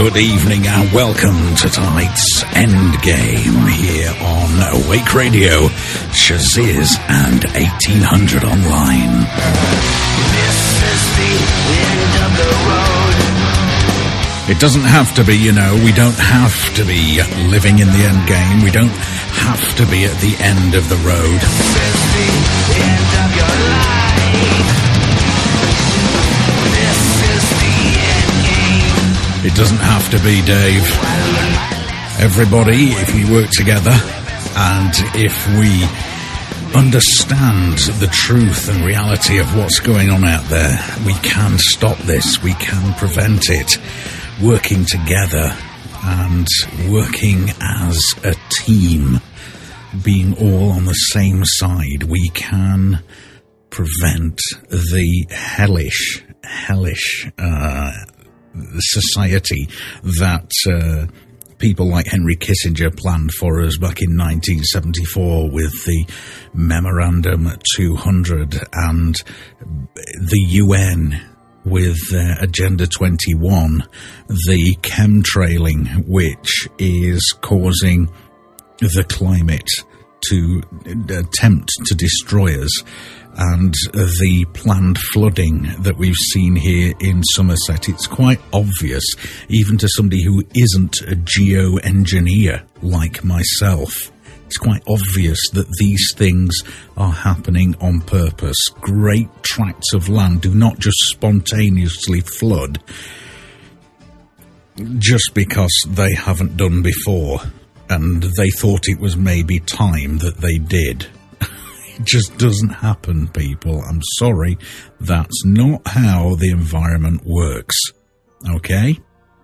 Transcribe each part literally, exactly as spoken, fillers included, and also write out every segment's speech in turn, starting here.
good evening and welcome to tonight's Endgame here on Wake Radio, Shaziz and eighteen hundred online. This is the end of the road. It doesn't have to be, you know, we don't have to be living in the Endgame. We don't have to be at the end of the road. This is the end of your life. This is the end game. It doesn't have to be, Dave. Everybody, if we work together and if we understand the truth and reality of what's going on out there, we can stop this, we can prevent it. Working together and working as a team, being all on the same side, we can prevent the hellish, hellish uh, society that uh, people like Henry Kissinger planned for us back in nineteen seventy-four with the Memorandum two hundred and the U N with uh, Agenda twenty-one, the chemtrailing, which is causing the climate to attempt to destroy us, and the planned flooding that we've seen here in Somerset. It's quite obvious, even to somebody who isn't a geoengineer like myself, it's quite obvious that these things are happening on purpose. Great tracts of land do not just spontaneously flood just because they haven't done before and they thought it was maybe time that they did. It just doesn't happen, people. I'm sorry. That's not how the environment works. Okay?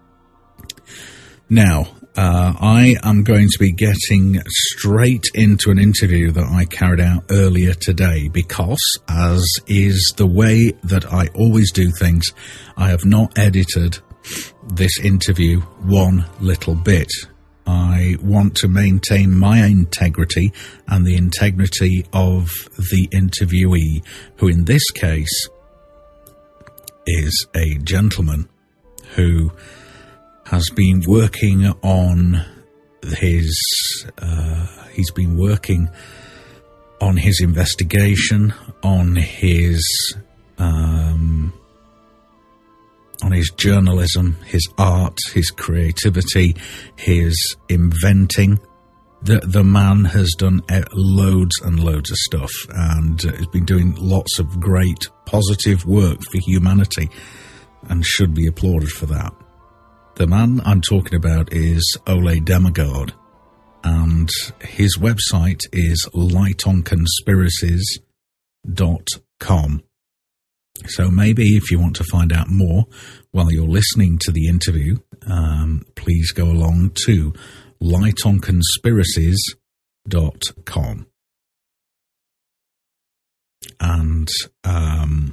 Now, Uh, I am going to be getting straight into an interview that I carried out earlier today because, as is the way that I always do things, I have not edited this interview one little bit. I want to maintain my integrity and the integrity of the interviewee, who in this case is a gentleman who has been working on his, uh, he's been working on his investigation, on his, um, on his journalism, his art, his creativity, his inventing. The, the man has done loads and loads of stuff and has been doing lots of great positive work for humanity and should be applauded for that. The man I'm talking about is Ole Demagaard, and his website is light on conspiracies dot com. So maybe if you want to find out more while you're listening to the interview, um, please go along to light on conspiracies dot com. And um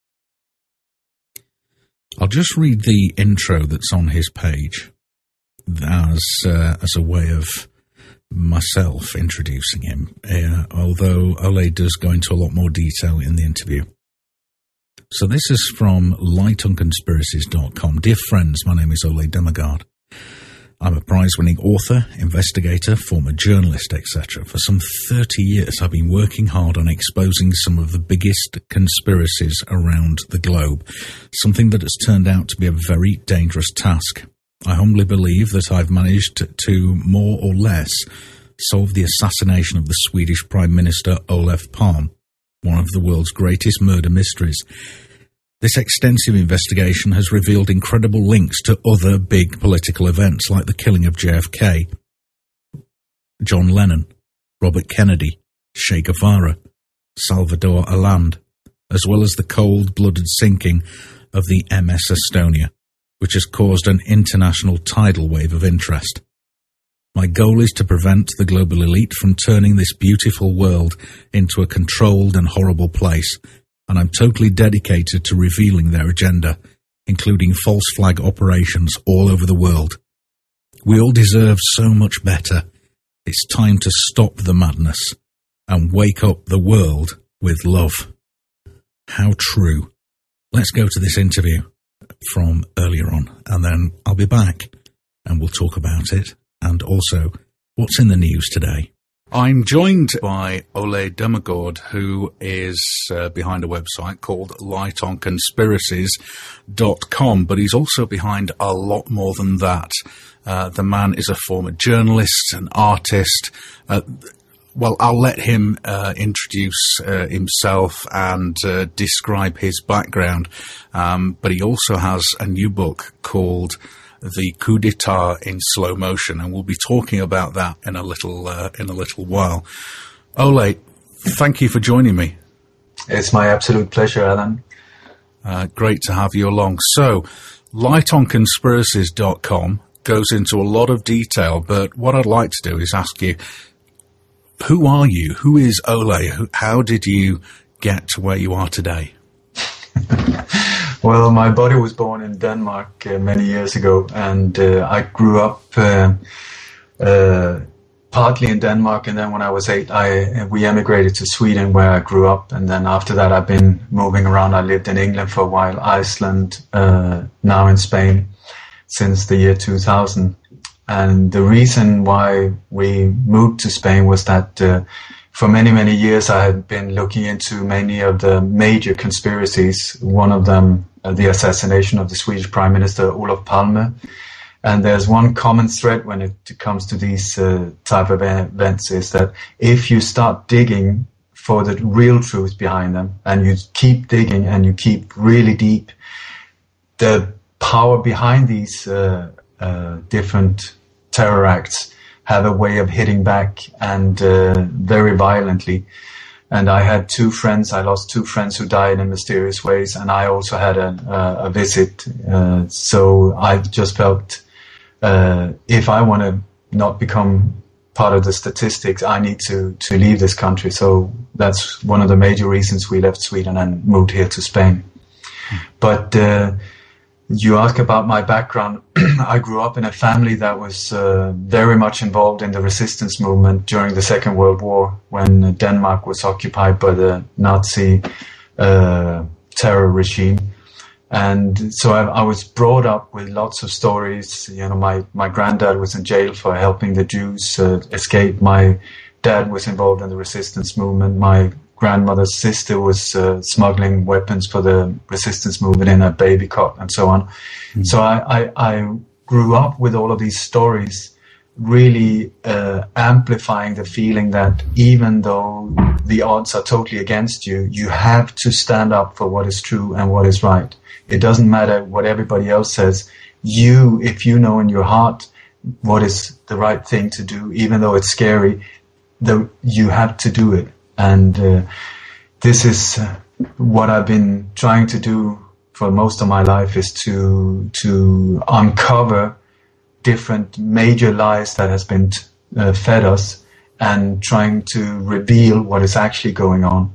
I'll just read the intro that's on his page as uh, as a way of myself introducing him, uh, although Ole does go into a lot more detail in the interview. So this is from light on conspiracies dot com. Dear friends, my name is Ole Demagaard. I'm a prize-winning author, investigator, former journalist, et cetera. For some thirty years, I've been working hard on exposing some of the biggest conspiracies around the globe, something that has turned out to be a very dangerous task. I humbly believe that I've managed to more or less solve the assassination of the Swedish Prime Minister Olof Palme, one of the world's greatest murder mysteries. This extensive investigation has revealed incredible links to other big political events like the killing of J F K, John Lennon, Robert Kennedy, Che Guevara, Salvador Allende, as well as the cold-blooded sinking of the M S Estonia, which has caused an international tidal wave of interest. My goal is to prevent the global elite from turning this beautiful world into a controlled and horrible place, and I'm totally dedicated to revealing their agenda, including false flag operations all over the world. We all deserve so much better. It's time to stop the madness and wake up the world with love. How true. Let's go to this interview. from earlier on, and then I'll be back and we'll talk about it and also what's in the news today. I'm joined by Ole Demogod, who is uh, behind a website called light on conspiracies dot com, but he's also behind a lot more than that. Uh, the man is a former journalist, an artist. Uh, well, I'll let him uh, introduce uh, himself and uh, describe his background, um, but he also has a new book called The Coup d'etat in Slow Motion, and we'll be talking about that in a little uh, in a little while. Ole, thank you for joining me. It's my absolute pleasure, Alan. Uh, great to have you along. So, light on conspiracies dot com goes into a lot of detail, but what I'd like to do is ask you, who are you? Who is Ole? How did you get to where you are today? Well, my body was born in Denmark uh, many years ago, and uh, I grew up uh, uh, partly in Denmark, and then when I was eight, I we emigrated to Sweden, where I grew up, and then after that, I've been moving around. I lived in England for a while, Iceland, uh, now in Spain, since the year two thousand. And the reason why we moved to Spain was that uh, for many, many years, I had been looking into many of the major conspiracies. One of them, uh, the assassination of the Swedish Prime Minister, Olof Palme. And there's one common thread when it comes to these uh, type of events, is that if you start digging for the real truth behind them, and you keep digging and you keep really deep, the power behind these uh, uh, different terror acts have a way of hitting back, and uh, very violently. And I had two friends, I lost two friends who died in mysterious ways, and I also had a, a, a visit. Uh, so I just felt uh, if I want to not become part of the statistics, I need to, to leave this country. So that's one of the major reasons we left Sweden and moved here to Spain. But uh, you ask about my background. I grew up in a family that was uh, very much involved in the resistance movement during the Second World War, when Denmark was occupied by the Nazi uh, terror regime. And so I, I was brought up with lots of stories. You know, my, my granddad was in jail for helping the Jews uh, escape. My dad was involved in the resistance movement. My grandmother's sister was uh, smuggling weapons for the resistance movement in a baby cot, and so on. Mm. So I, I, I grew up with all of these stories, really uh, amplifying the feeling that even though the odds are totally against you, you have to stand up for what is true and what is right. It doesn't matter what everybody else says. You, if you know in your heart what is the right thing to do, even though it's scary, the, you have to do it. And uh, this is uh, what I've been trying to do for most of my life, is to to uncover different major lies that has been uh, fed us, and trying to reveal what is actually going on.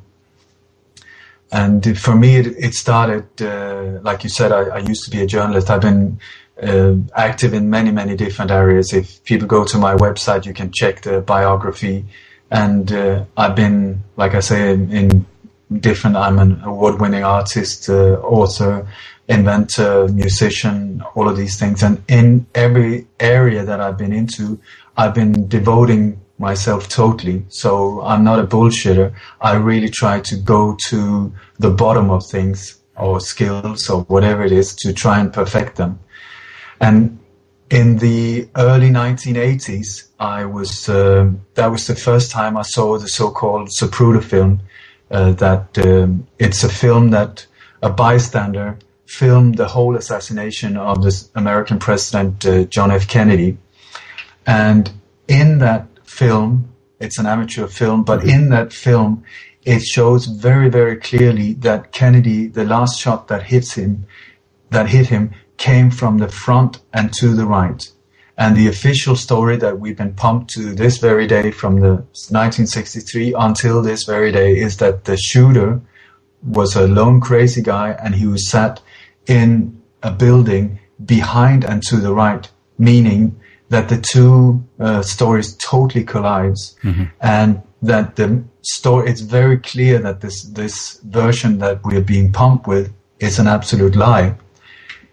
And for me, it, it started, uh, like you said, I, I used to be a journalist. I've been uh, active in many, many different areas. If people go to my website, you can check the biography. And uh, I've been, like I say, in, in different, I'm an award-winning artist, uh, author, inventor, musician, all of these things. And in every area that I've been into, I've been devoting myself totally. So I'm not a bullshitter. I really try to go to the bottom of things, or skills, or whatever it is, to try and perfect them. And in the early nineteen eighties, I was, uh, that was the first time I saw the so-called Zapruder film. Uh, that um, it's a film that a bystander filmed the whole assassination of the American president, uh, John F. Kennedy. And in that film, it's an amateur film, but in that film, it shows very, very clearly that Kennedy, the last shot that hits him, that hit him, came from the front and to the right. And the official story that we've been pumped to this very day, from the nineteen sixty-three until this very day, is that the shooter was a lone crazy guy, and he was sat in a building behind and to the right, meaning that the two uh, stories totally collides, mm-hmm. and that the story, it's very clear that this this version that we're being pumped with is an absolute lie.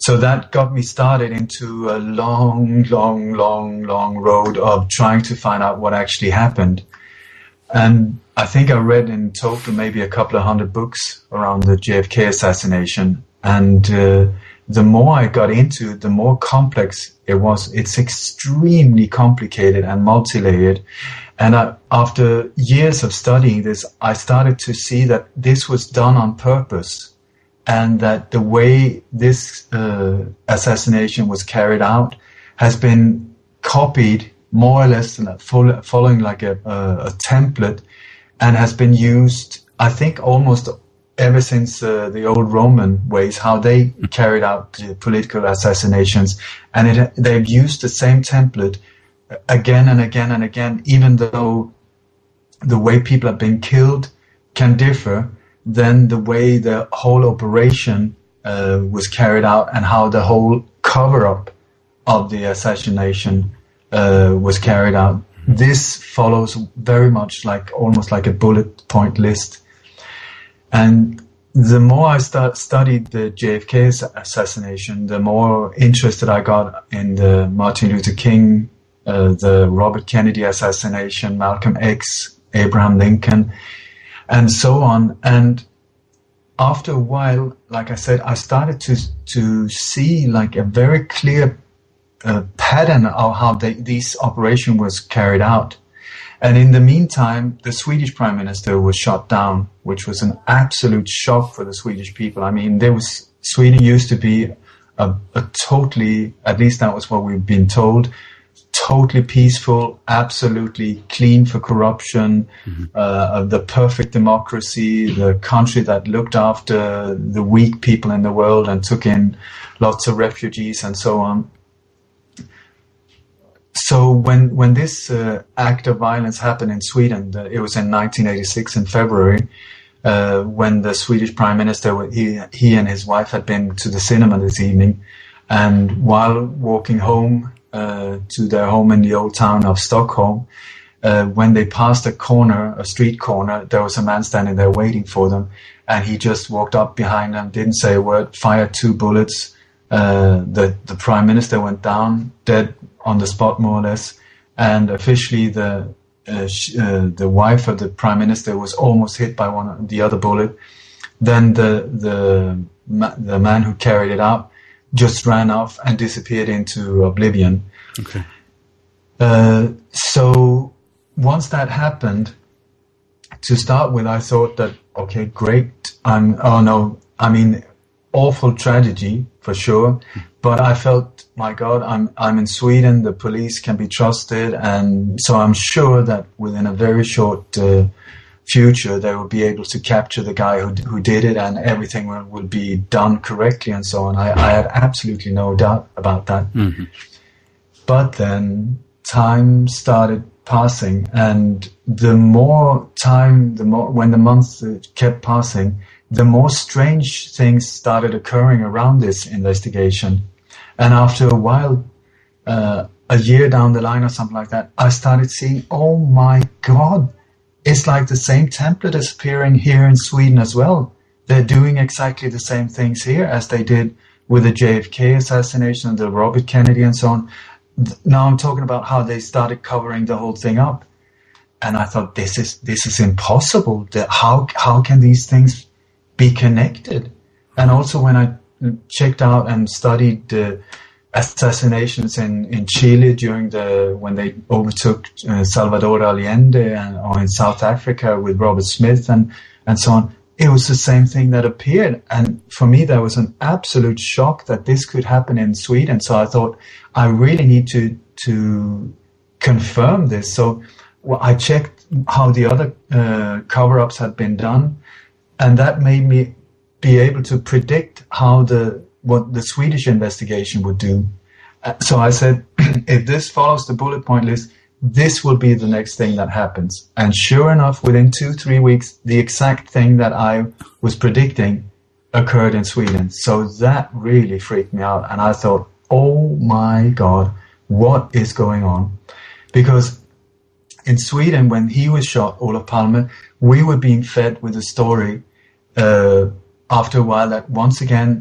so that got me started into a long, long, long, long road of trying to find out what actually happened. And I think I read in total maybe a couple of hundred books around the J F K assassination. And uh, the more I got into it, the more complex it was. It's extremely complicated and multi-layered. And I, after years of studying this, I started to see that this was done on purpose, and that the way this uh, assassination was carried out has been copied more or less following like a, a, a template, and has been used, I think, almost ever since uh, the old Roman ways, how they carried out uh, political assassinations. And it, they've used the same template again and again and again, even though the way people have been killed can differ, then the way the whole operation uh, was carried out and how the whole cover-up of the assassination uh, was carried out. This follows very much like, almost like a bullet point list. And the more I start, studied the J F K assassination, the more interested I got in the Martin Luther King, uh, the Robert Kennedy assassination, Malcolm X, Abraham Lincoln, and so on. And after a while, like I said, I started to to see like a very clear uh, pattern of how they, this operation was carried out. And in the meantime, the Swedish Prime Minister was shot down, which was an absolute shock for the Swedish people. I mean, there was Sweden used to be a, a totally, at least that was what we've been told, totally peaceful, absolutely clean for corruption, mm-hmm. uh, the perfect democracy, the country that looked after the weak people in the world and took in lots of refugees and so on. So when when this uh, act of violence happened in Sweden, the, it was in nineteen eighty-six in February, uh, when the Swedish Prime Minister, he, he and his wife had been to the cinema this evening, and while walking home uh, to their home in the old town of Stockholm, uh, when they passed a corner, a street corner, there was a man standing there waiting for them, and he just walked up behind them, didn't say a word, fired two bullets. Uh, the the Prime Minister went down dead on the spot, more or less, and officially the uh, sh- uh, the wife of the Prime Minister was almost hit by one the other bullet. Then the the ma- the man who carried it out just ran off and disappeared into oblivion. Okay. Uh, so once that happened, to start with, I thought that okay, great. I'm oh no, I mean, awful tragedy for sure. But I felt, my God, I'm I'm in Sweden. The police can be trusted, and so I'm sure that within a very short uh, future, they will be able to capture the guy who who did it, and everything will, will be done correctly and so on. I, I had absolutely no doubt about that. Mm-hmm. But then time started passing, and the more time, the more when the months kept passing, the more strange things started occurring around this investigation. And after a while, uh, a year down the line or something like that, I started seeing, oh my God, it's like the same template is appearing here in Sweden as well. They're doing exactly the same things here as they did with the J F K assassination and the Robert Kennedy and so on. Now I'm talking about how they started covering the whole thing up. And I thought, this is this is impossible. How, how can these things be connected? And also when I checked out and studied the assassinations in, in Chile during the when they overtook uh, Salvador Allende, and, or in South Africa with Robert Smith and, and so on, it was the same thing that appeared. And for me, there was an absolute shock that this could happen in Sweden. So I thought, I really need to to confirm this. So well, I checked how the other uh, cover-ups had been done, and that made me be able to predict how the what the Swedish investigation would do. Uh, so I said, if this follows the bullet point list, this will be the next thing that happens. And sure enough, within two, three weeks, the exact thing that I was predicting occurred in Sweden. So that really freaked me out. And I thought, oh my God, what is going on? Because in Sweden, when he was shot, Olof Palme, we were being fed with a story uh, after a while that once again,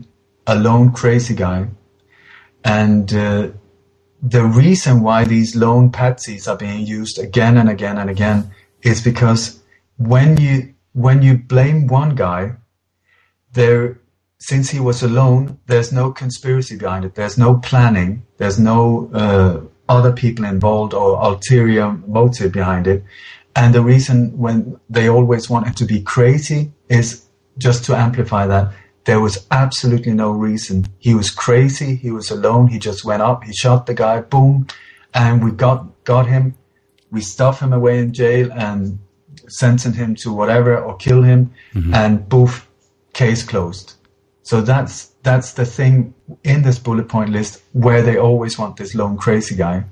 a lone crazy guy. And uh, the reason why these lone patsies are being used again and again and again is because when you when you blame one guy, there, since he was alone, there's no conspiracy behind it. There's no planning. There's no uh, other people involved or ulterior motive behind it. And the reason when they always want him to be crazy is just to amplify that. There was absolutely no reason. He was crazy. He was alone. He just went up. He shot the guy. Boom. And we got, got him. We stuff him away in jail and sentence him to whatever or kill him. Mm-hmm. And poof, case closed. So that's, that's the thing in this bullet point list where they always want this lone crazy guy.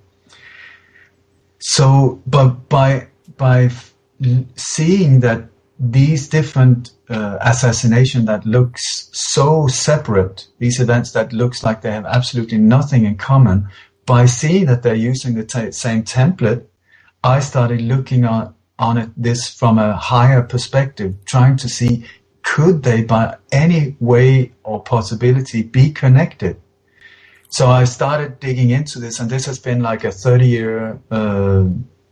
So, but by, by f- seeing that these different uh, assassination that looks so separate, these events that looks like they have absolutely nothing in common, by seeing that they're using the t- same template, I started looking on, on it this from a higher perspective, trying to see, could they by any way or possibility be connected? So I started digging into this, and this has been like a thirty-year uh,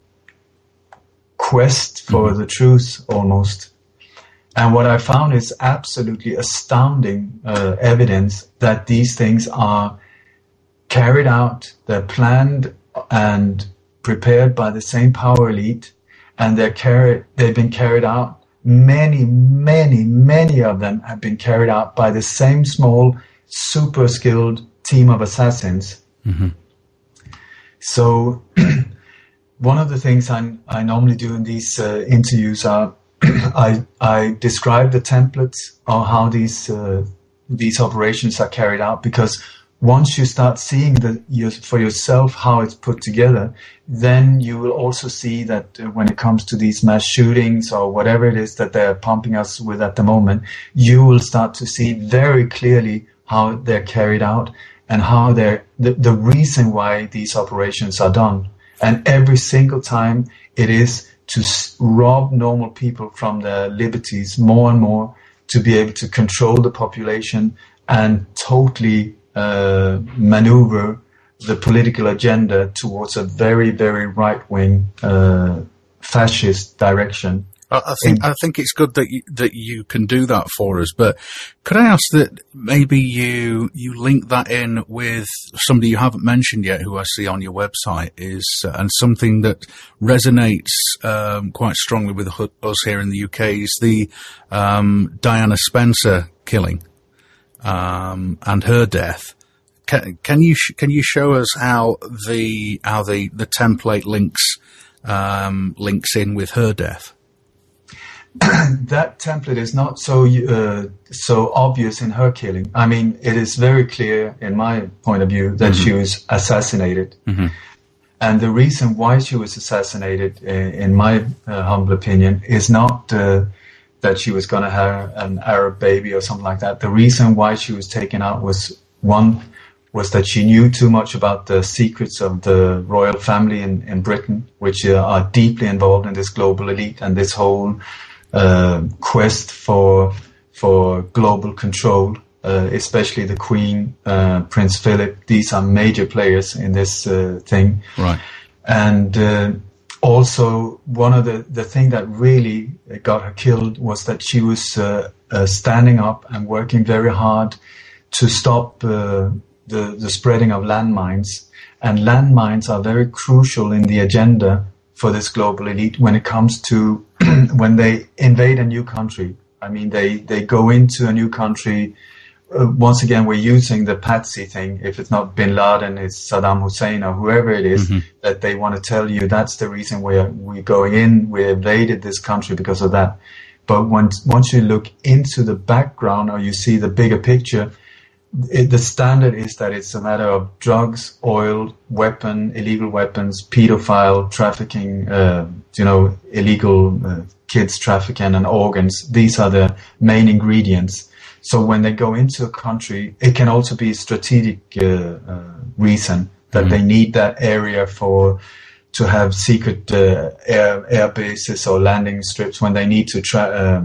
quest for mm-hmm. the truth almost. And what I found is absolutely astounding uh, evidence that these things are carried out, they're planned and prepared by the same power elite, and they're carried, they've been carried out. Many, many, many of them have been carried out by the same small, super skilled team of assassins. Mm-hmm. So one of the things I, I normally do in these uh, interviews are I, I describe the templates or how these uh, these operations are carried out, because once you start seeing the, your, for yourself how it's put together, then you will also see that uh, when it comes to these mass shootings or whatever it is that they're pumping us with at the moment, you will start to see very clearly how they're carried out and how they're the, the reason why these operations are done. And every single time it is to rob normal people from their liberties more and more, to be able to control the population and totally uh, maneuver the political agenda towards a very, very right-wing uh, fascist direction. I, I think I think it's good that you, that you can do that for us. But could I ask that maybe you you link that in with somebody you haven't mentioned yet, who I see on your website, is uh, and something that resonates um, quite strongly with us here in the U K is the um, Diana Spencer killing um, and her death. Can, can you sh- can you show us how the how the, the template links um, links in with her death? That template is not so uh, so obvious in her killing. I mean, it is very clear, in my point of view, that mm-hmm. she was assassinated. Mm-hmm. And the reason why she was assassinated, uh, in my uh, humble opinion, is not uh, that she was going to have an Arab baby or something like that. The reason why she was taken out was, one, was that she knew too much about the secrets of the royal family in, in Britain, which uh, are deeply involved in this global elite and this whole Uh, quest for for global control, uh, especially the Queen, uh, Prince Philip. These are major players in this uh, thing. Right. And uh, also, one of the the thing that really got her killed was that she was uh, uh, standing up and working very hard to stop uh, the the spreading of landmines. And landmines are very crucial in the agenda for this global elite when it comes to when they invade a new country. I mean, they, they go into a new country. Uh, once again, we're using the patsy thing. If it's not Bin Laden, it's Saddam Hussein or whoever it is, mm-hmm. that they want to tell you that's the reason we're, we're going in. We invaded this country because of that. But once, once you look into the background or you see the bigger picture, It, the standard is that it's a matter of drugs, oil, weapon, illegal weapons, pedophile trafficking, uh, you know, illegal uh, kids trafficking and organs. These are the main ingredients. So when they go into a country, it can also be a strategic uh, uh, reason that mm-hmm. they need that area for to have secret uh, air, air bases or landing strips when they need to tra- um,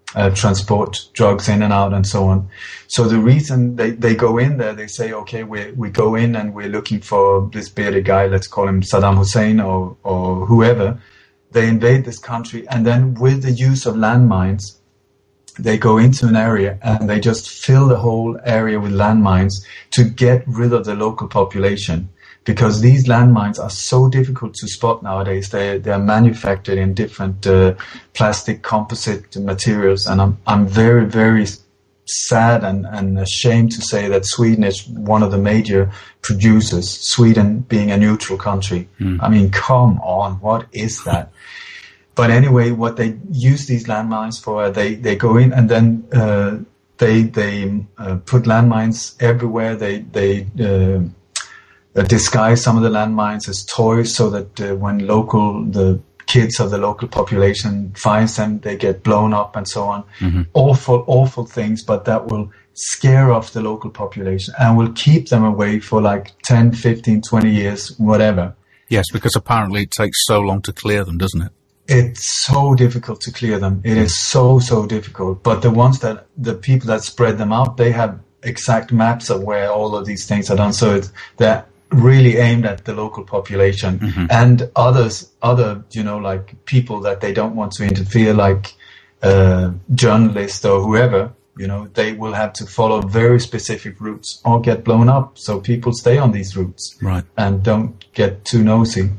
uh, transport drugs in and out and so on. So the reason they, they go in there, they say, okay, we we go in and we're looking for this bearded guy, let's call him Saddam Hussein or, or whoever. They invade this country, and then with the use of landmines, they go into an area and they just fill the whole area with landmines to get rid of the local population. Because these landmines are so difficult to spot nowadays. They they are manufactured in different uh, plastic composite materials, and I'm I'm very very sad and, and ashamed to say that Sweden is one of the major producers. Sweden being a neutral country. Mm. I mean, come on, what is that? But anyway, what they use these landmines for, they they go in and then uh, they they uh, put landmines everywhere. They they uh, Uh, disguise some of the landmines as toys so that uh, when local, the kids of the local population finds them, they get blown up and so on. Mm-hmm. Awful, awful things, but that will scare off the local population and will keep them away for like ten, fifteen, twenty years, whatever. Yes, because apparently it takes so long to clear them, doesn't it? It's so difficult to clear them. It is so, so difficult. But the ones that, the people that spread them out, they have exact maps of where all of these things are done. So it's, they're really aimed at the local population. Mm-hmm. And others, other, you know, like people that they don't want to interfere, like uh, journalists or whoever, you know, they will have to follow very specific routes or get blown up. So people stay on these routes, right, and don't get too nosy.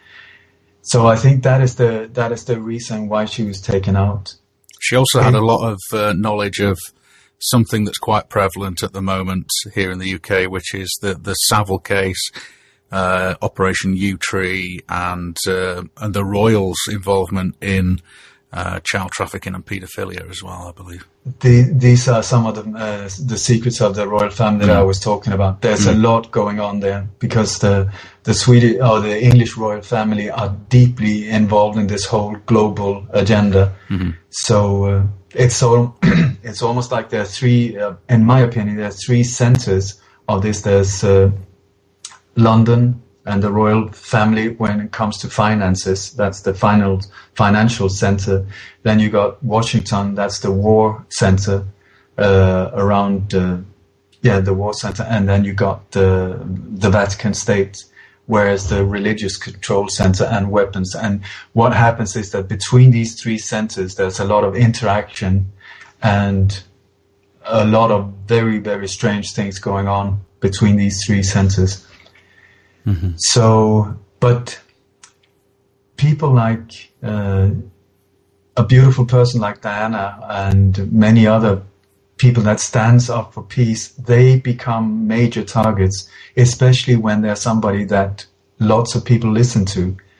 So I think that is the that is the reason why she was taken out. She also had a lot of uh, knowledge of something that's quite prevalent at the moment here in the U K, which is the the Savile case, uh, Operation Yewtree, and uh, and the Royals' involvement in uh, child trafficking and paedophilia as well, I believe. The, these are some of the uh, the secrets of the royal family mm. that I was talking about. There's mm. a lot going on there because the the Swedish or the English royal family are deeply involved in this whole global agenda. Mm-hmm. So. Uh, It's so it's almost like there are three, uh, in my opinion, there are three centers of this. There's uh, London and the royal family when it comes to finances. That's the final financial center. Then you got Washington. That's the war center uh, around, uh, yeah, the war center. And then you got uh, the Vatican State, whereas the religious control center and weapons. And what happens is that between these three centers, there's a lot of interaction and a lot of very, very strange things going on between these three centers. Mm-hmm. So, but people like uh, a beautiful person like Diana and many other people that stands up for peace, they become major targets, especially when they're somebody that lots of people listen to.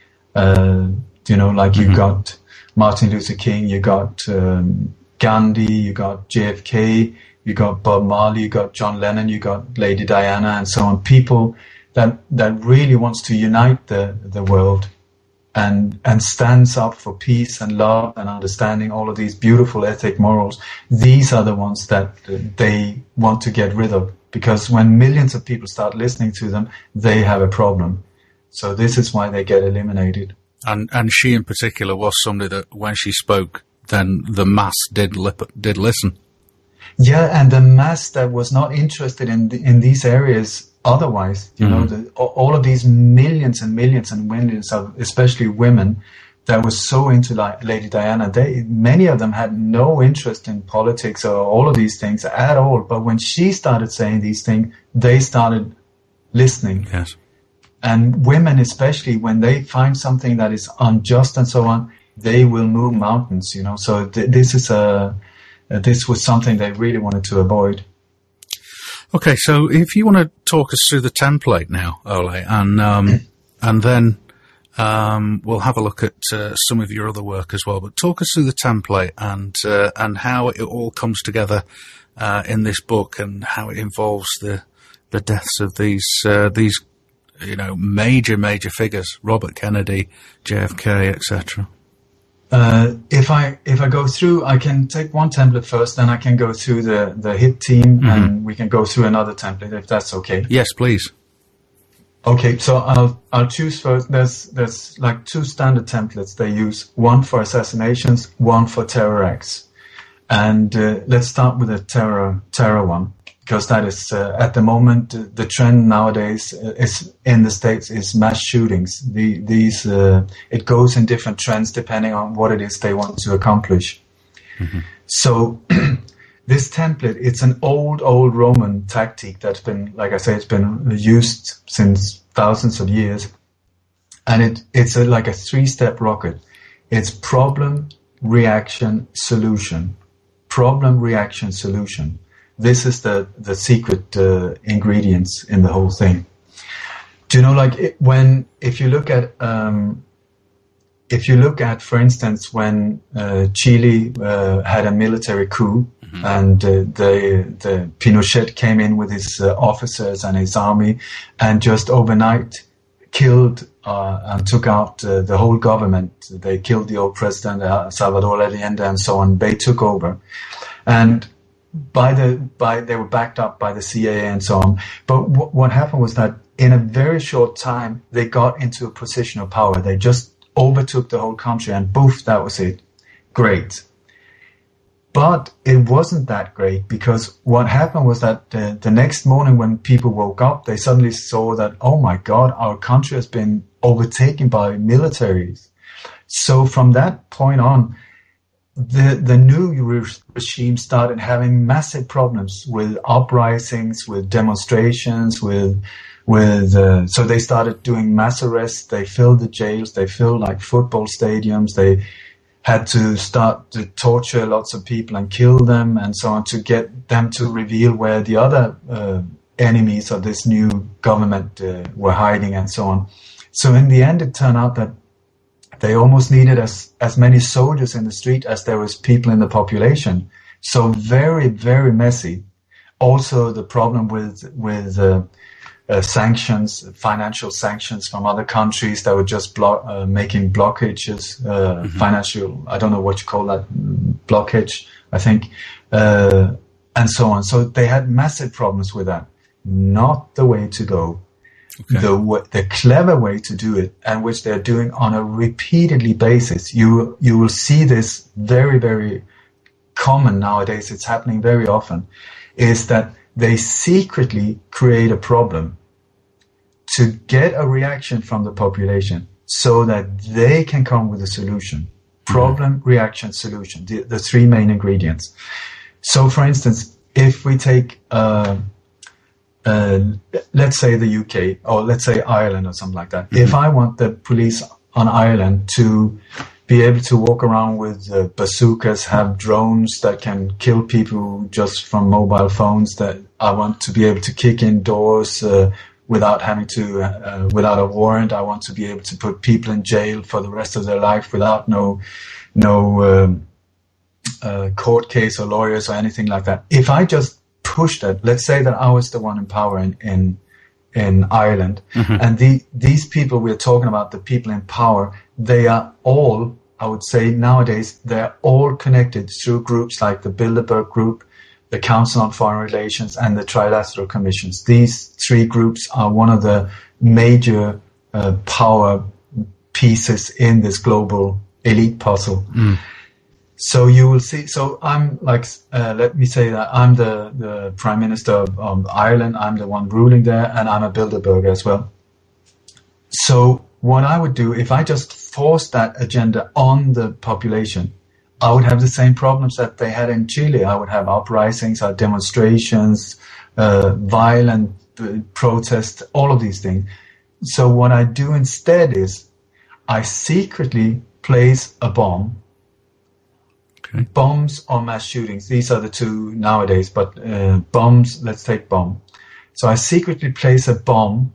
Uh, you know, like mm-hmm. you got Martin Luther King, you got um, Gandhi, you got J F K, you got Bob Marley, you got John Lennon, you got Lady Diana, and so on. People that that really wants to unite the the world and and stands up for peace and love and understanding, all of these beautiful ethic morals. These are the ones that they want to get rid of, because when millions of people start listening to them, they have a problem. So this is why they get eliminated. And and she in particular was somebody that when she spoke, then the mass did lip, did listen. Yeah, and the mass that was not interested in the, in these areas otherwise, you mm-hmm. know, the, all of these millions and millions and millions of, especially women, that was so into like Lady Diana, they, many of them had no interest in politics or all of these things at all. But when she started saying these things, they started listening. Yes. And women, especially when they find something that is unjust and so on, they will move mountains, you know. So th- this is a, uh, this was something they really wanted to avoid. Okay, so if you want to talk us through the template now, Ole, and um, and then um, we'll have a look at uh, some of your other work as well. But talk us through the template and uh, and how it all comes together uh, in this book, and how it involves the the deaths of these uh, these you know major major figures, Robert Kennedy, J F K, et cetera. Uh, if I if I go through, I can take one template first, then I can go through the, the hit team, mm-hmm. and we can go through another template if that's okay. Yes, please. Okay, so I'll I'll choose first. There's there's like two standard templates they use: one for assassinations, one for terror acts. And uh, let's start with the terror terror one, because that is uh, at the moment uh, the trend nowadays is in the States is mass shootings. The, these uh, it goes in different trends depending on what it is they want to accomplish. Mm-hmm. So this template, it's an old old Roman tactic that's been, like I say, it's been used since thousands of years, and it it's a, like a three-step rocket. It's problem, reaction, solution. Problem, reaction, solution. This is the, the secret uh, ingredients in the whole thing. Do you know, like it, when, if you look at, um, if you look at, for instance, when uh, Chile uh, had a military coup, mm-hmm. and uh, the, the Pinochet came in with his uh, officers and his army and just overnight killed uh, and took out uh, the whole government. They killed the old president, uh, Salvador Allende, and so on. They took over. And by the by, they were backed up by the C I A and so on. But w- what happened was that in a very short time, they got into a position of power. They just overtook the whole country, and poof, that was it. Great. But it wasn't that great, because what happened was that uh, the next morning when people woke up, they suddenly saw that, oh my God, our country has been overtaken by militaries. So from that point on, the the new regime started having massive problems with uprisings, with demonstrations, with with uh, so they started doing mass arrests. They filled the jails. They filled like football stadiums. They had to start to torture lots of people and kill them and so on, to get them to reveal where the other uh, enemies of this new government uh, were hiding and so on. So in the end, it turned out that they almost needed as, as many soldiers in the street as there was people in the population. So very, very messy. Also, the problem with with uh, uh, sanctions, financial sanctions from other countries that were just block, uh, making blockages, uh, mm-hmm. financial, I don't know what you call that, blockage, I think, uh, and so on. So they had massive problems with that. Not the way to go. Okay. The the clever way to do it, and which they're doing on a repeatedly basis. You you will see this very, very common nowadays. It's happening very often. Is that they secretly create a problem to get a reaction from the population, so that they can come with a solution. Problem, mm-hmm. reaction, solution. The, the three main ingredients. So, for instance, if we take uh, Uh, let's say the U K, or let's say Ireland or something like that. Mm-hmm. If I want the police on Ireland to be able to walk around with uh, bazookas, have drones that can kill people just from mobile phones, that I want to be able to kick in doors uh, without having to, uh, without a warrant. I want to be able to put people in jail for the rest of their life without no, no um, uh, court case or lawyers or anything like that. If I just push that, let's say that I was the one in power in in, in Ireland, mm-hmm. and the, these people we're talking about, the people in power, they are all, I would say nowadays, they're all connected through groups like the Bilderberg Group, the Council on Foreign Relations, and the Trilateral Commissions. These three groups are one of the major uh, power pieces in this global elite puzzle. Mm. So you will see, so I'm like, uh, let me say that I'm the, the Prime Minister of um, Ireland, I'm the one ruling there, and I'm a Bilderberger as well. So what I would do, if I just forced that agenda on the population, I would have the same problems that they had in Chile. I would have uprisings, uh, demonstrations, uh, violent uh, protests, all of these things. So what I do instead is I secretly place a bomb. Okay. Bombs or mass shootings. These are the two nowadays, but uh, bombs, let's take bomb. So I secretly place a bomb,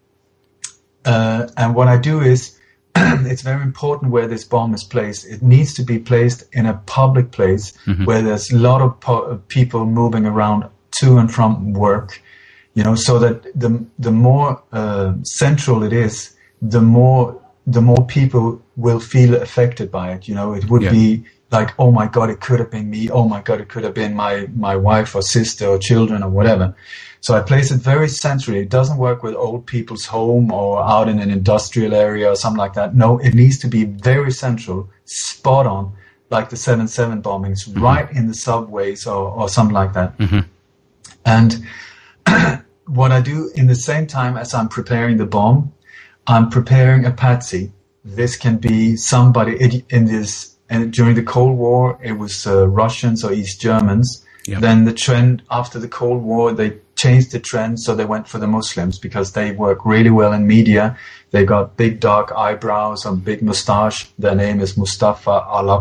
uh, and what I do is, it's very important where this bomb is placed. It needs to be placed in a public place, mm-hmm. where there's a lot of po- people moving around to and from work, you know, so that the the more uh, central it is, the more the more people will feel affected by it. You know, it would yeah. be like, oh my God, it could have been me. Oh my God, it could have been my, my wife or sister or children or whatever. So I place it very centrally. It doesn't work with old people's home or out in an industrial area or something like that. No, it needs to be very central, spot on, like the seven seven bombings, mm-hmm. right in the subways or, or something like that. Mm-hmm. And what I do in the same time as I'm preparing the bomb, I'm preparing a patsy. This can be somebody in this, and during the Cold War, it was uh, Russians or East Germans. Yep. Then the trend after the Cold War, they changed the trend, so they went for the Muslims because they work really well in media. They got big dark eyebrows and big mustache. Their name is Mustafa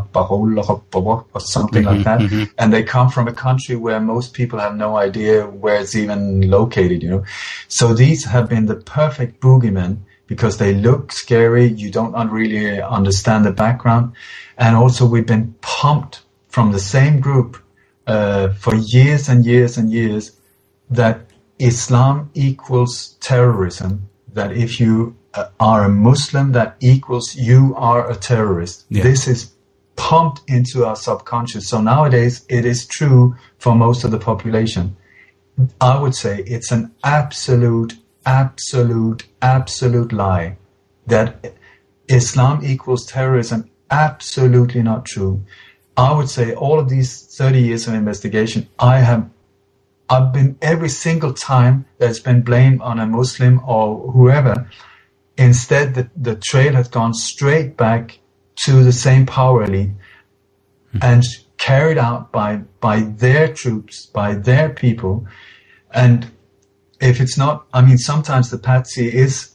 Al-Bahul or something mm-hmm, like that. Mm-hmm. And they come from a country where most people have no idea where it's even located, you know. So these have been the perfect boogeymen because they look scary. You don't really understand the background. And also we've been pumped from the same group uh, for years and years and years that Islam equals terrorism, that if you uh, are a Muslim, that equals you are a terrorist. Yeah. This is pumped into our subconscious. So nowadays it is true for most of the population. I would say it's an absolute, absolute, absolute lie that Islam equals terrorism. Absolutely not true. I would say all of these thirty years of investigation, I have I've been every single time that's been blamed on a Muslim or whoever. Instead, the, the trail has gone straight back to the same power elite mm-hmm. and carried out by, by their troops, by their people. And if it's not, I mean, sometimes the patsy is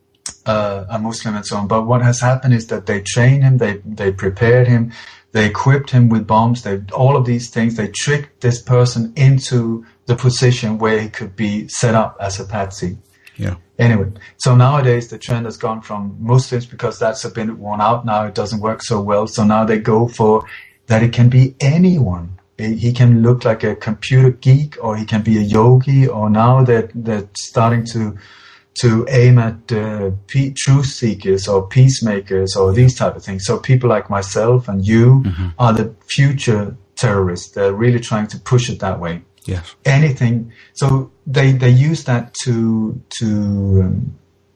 uh, a Muslim and so on, but what has happened is that they trained him, they, they prepared him, they equipped him with bombs, they, all of these things, they tricked this person into the position where he could be set up as a patsy. Yeah. Anyway, so nowadays the trend has gone from Muslims because that's a bit worn out now. It doesn't work so well. So now they go for that it can be anyone. He can look like a computer geek or he can be a yogi, or now they're, they're starting to to aim at uh, pe- truth seekers or peacemakers or these type of things. So people like myself and you mm-hmm. are the future terrorists. They're really trying to push it that way. Yes. Anything. So they, they use that to, to um,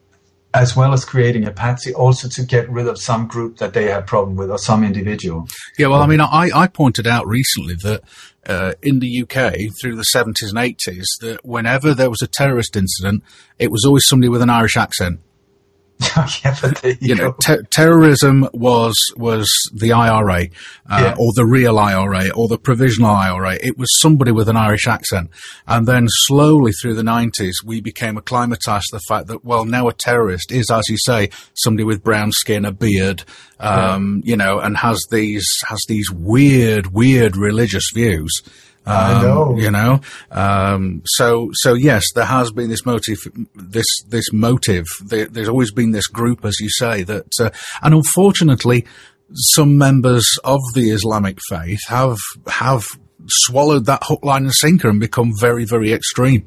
as well as creating a patsy, also to get rid of some group that they have problem with or some individual. Yeah, well, I mean, I, I pointed out recently that uh, in the U K through the seventies and eighties, that whenever there was a terrorist incident, it was always somebody with an Irish accent. yeah, but there you, you know, ter- terrorism was was the I R A, uh, yeah. or the real I R A, or the provisional I R A. It was somebody with an Irish accent. And then slowly through the nineties, we became acclimatized to the fact that, well, now a terrorist is, as you say, somebody with brown skin, a beard, um, yeah. you know, and has these has these weird, weird religious views. Um, I know. You know, um, so, so yes, there has been this motive, this, this motive. There, there's always been this group, as you say, that, uh, and unfortunately, some members of the Islamic faith have, have swallowed that hook, line and sinker and become very, very extreme.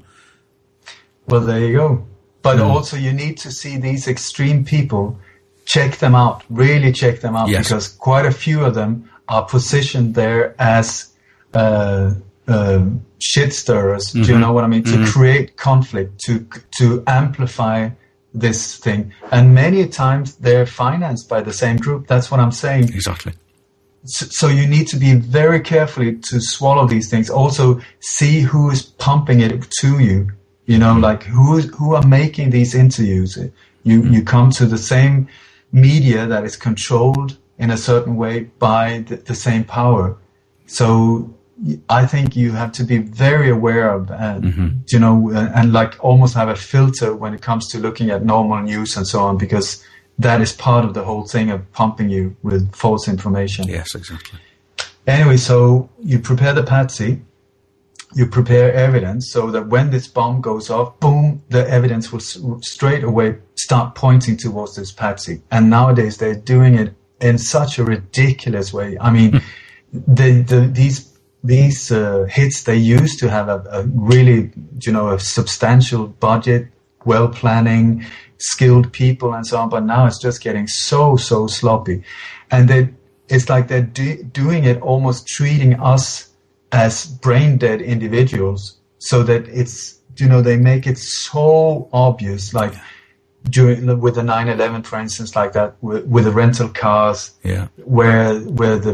Well, there you go. But mm. also you need to see these extreme people, check them out, really check them out, yes. because quite a few of them are positioned there as Uh, uh, shit stirrers. Mm-hmm. Do you know what I mean? Mm-hmm. To create conflict, to to amplify this thing, and many times they're financed by the same group. That's what I'm saying. Exactly. So, so you need to be very carefully to swallow these things. Also, see who is pumping it to you. You know, mm-hmm. like who who are making these interviews. You mm-hmm. you come to the same media that is controlled in a certain way by the, the same power. So I think you have to be very aware of, uh, mm-hmm. you know, and, and like almost have a filter when it comes to looking at normal news and so on, because that is part of the whole thing of pumping you with false information. Yes, exactly. Anyway, so you prepare the patsy, you prepare evidence so that when this bomb goes off, boom, the evidence will s- straight away start pointing towards this patsy. And nowadays they're doing it in such a ridiculous way. I mean, the, the, these these uh, hits, they used to have a, a really, you know, a substantial budget, well planning, skilled people and so on. But now it's just getting so, so sloppy. And they, it's like they're do, doing it almost treating us as brain dead individuals, so that it's, you know, they make it so obvious, like during with the nine eleven, for instance, like that, with, with the rental cars, yeah, where where the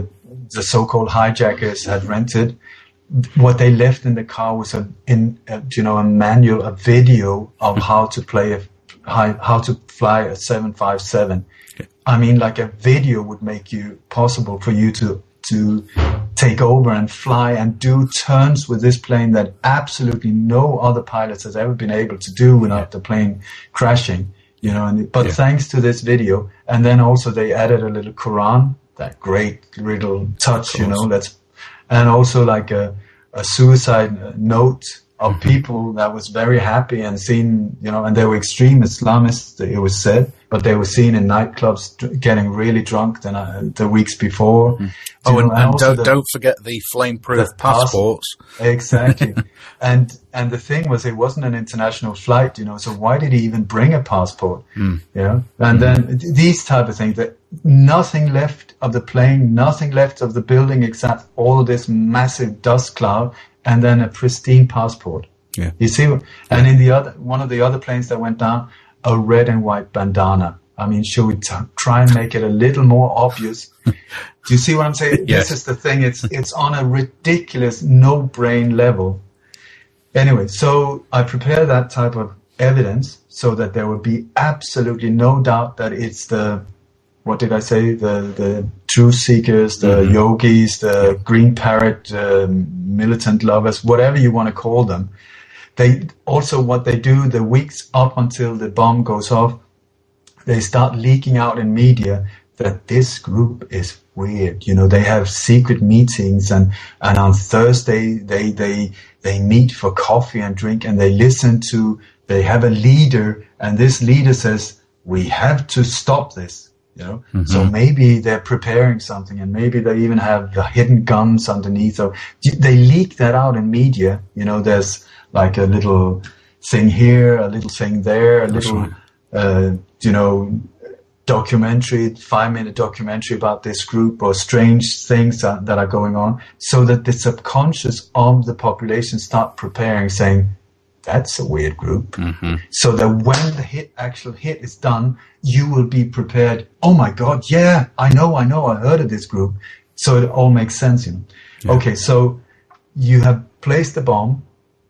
the so-called hijackers had rented, what they left in the car was a, in, a, you know, a manual, a video of how to play a, how, how to fly a seven fifty-seven. Okay. I mean, like a video would make you possible for you to, to take over and fly and do turns with this plane that absolutely no other pilots has ever been able to do without yeah. the plane crashing, you know, and, but yeah. thanks to this video. And then also they added a little Quran, that great little touch, you know, that's, and also like a, a suicide note of mm-hmm. people that was very happy and seen, you know, and they were extreme Islamists, it was said, but they were seen in nightclubs getting really drunk than uh, the weeks before. Mm. Oh, and, and, and don't, the, don't forget the flame-proof the passports. Pass, exactly. and and the thing was, it wasn't an international flight, you know, so why did he even bring a passport? Mm. You know? And mm. then th- these type of things, that nothing left of the plane, nothing left of the building except all of this massive dust cloud, and then a pristine passport. Yeah. You see? And in the other, one of the other planes that went down, a red and white bandana. I mean, should we t- try and make it a little more obvious? Do you see what I'm saying? Yes. This is the thing. It's, it's on a ridiculous no-brain level. Anyway, so I prepare that type of evidence so that there would be absolutely no doubt that it's the, what did I say? The, the truth seekers, the mm-hmm. yogis, the yeah. green parrot, um, militant lovers, whatever you want to call them. They also, what they do the weeks up until the bomb goes off, they start leaking out in media that this group is weird. You know, they have secret meetings, and, and on Thursday they, they, they meet for coffee and drink, and they listen to, they have a leader, and this leader says, we have to stop this. You know, mm-hmm. so maybe they're preparing something, and maybe they even have the hidden guns underneath. So they leak that out in media. You know, there's like a little thing here, a little thing there, a That's little, right. uh, you know, documentary, five minute documentary about this group, or strange things that, that are going on, so that the subconscious of the population start preparing, saying, that's a weird group. Mm-hmm. So that when the hit, actual hit is done, you will be prepared. Oh my God, yeah, I know, I know, I heard of this group. So it all makes sense, you know. Yeah. Okay, so you have placed the bomb,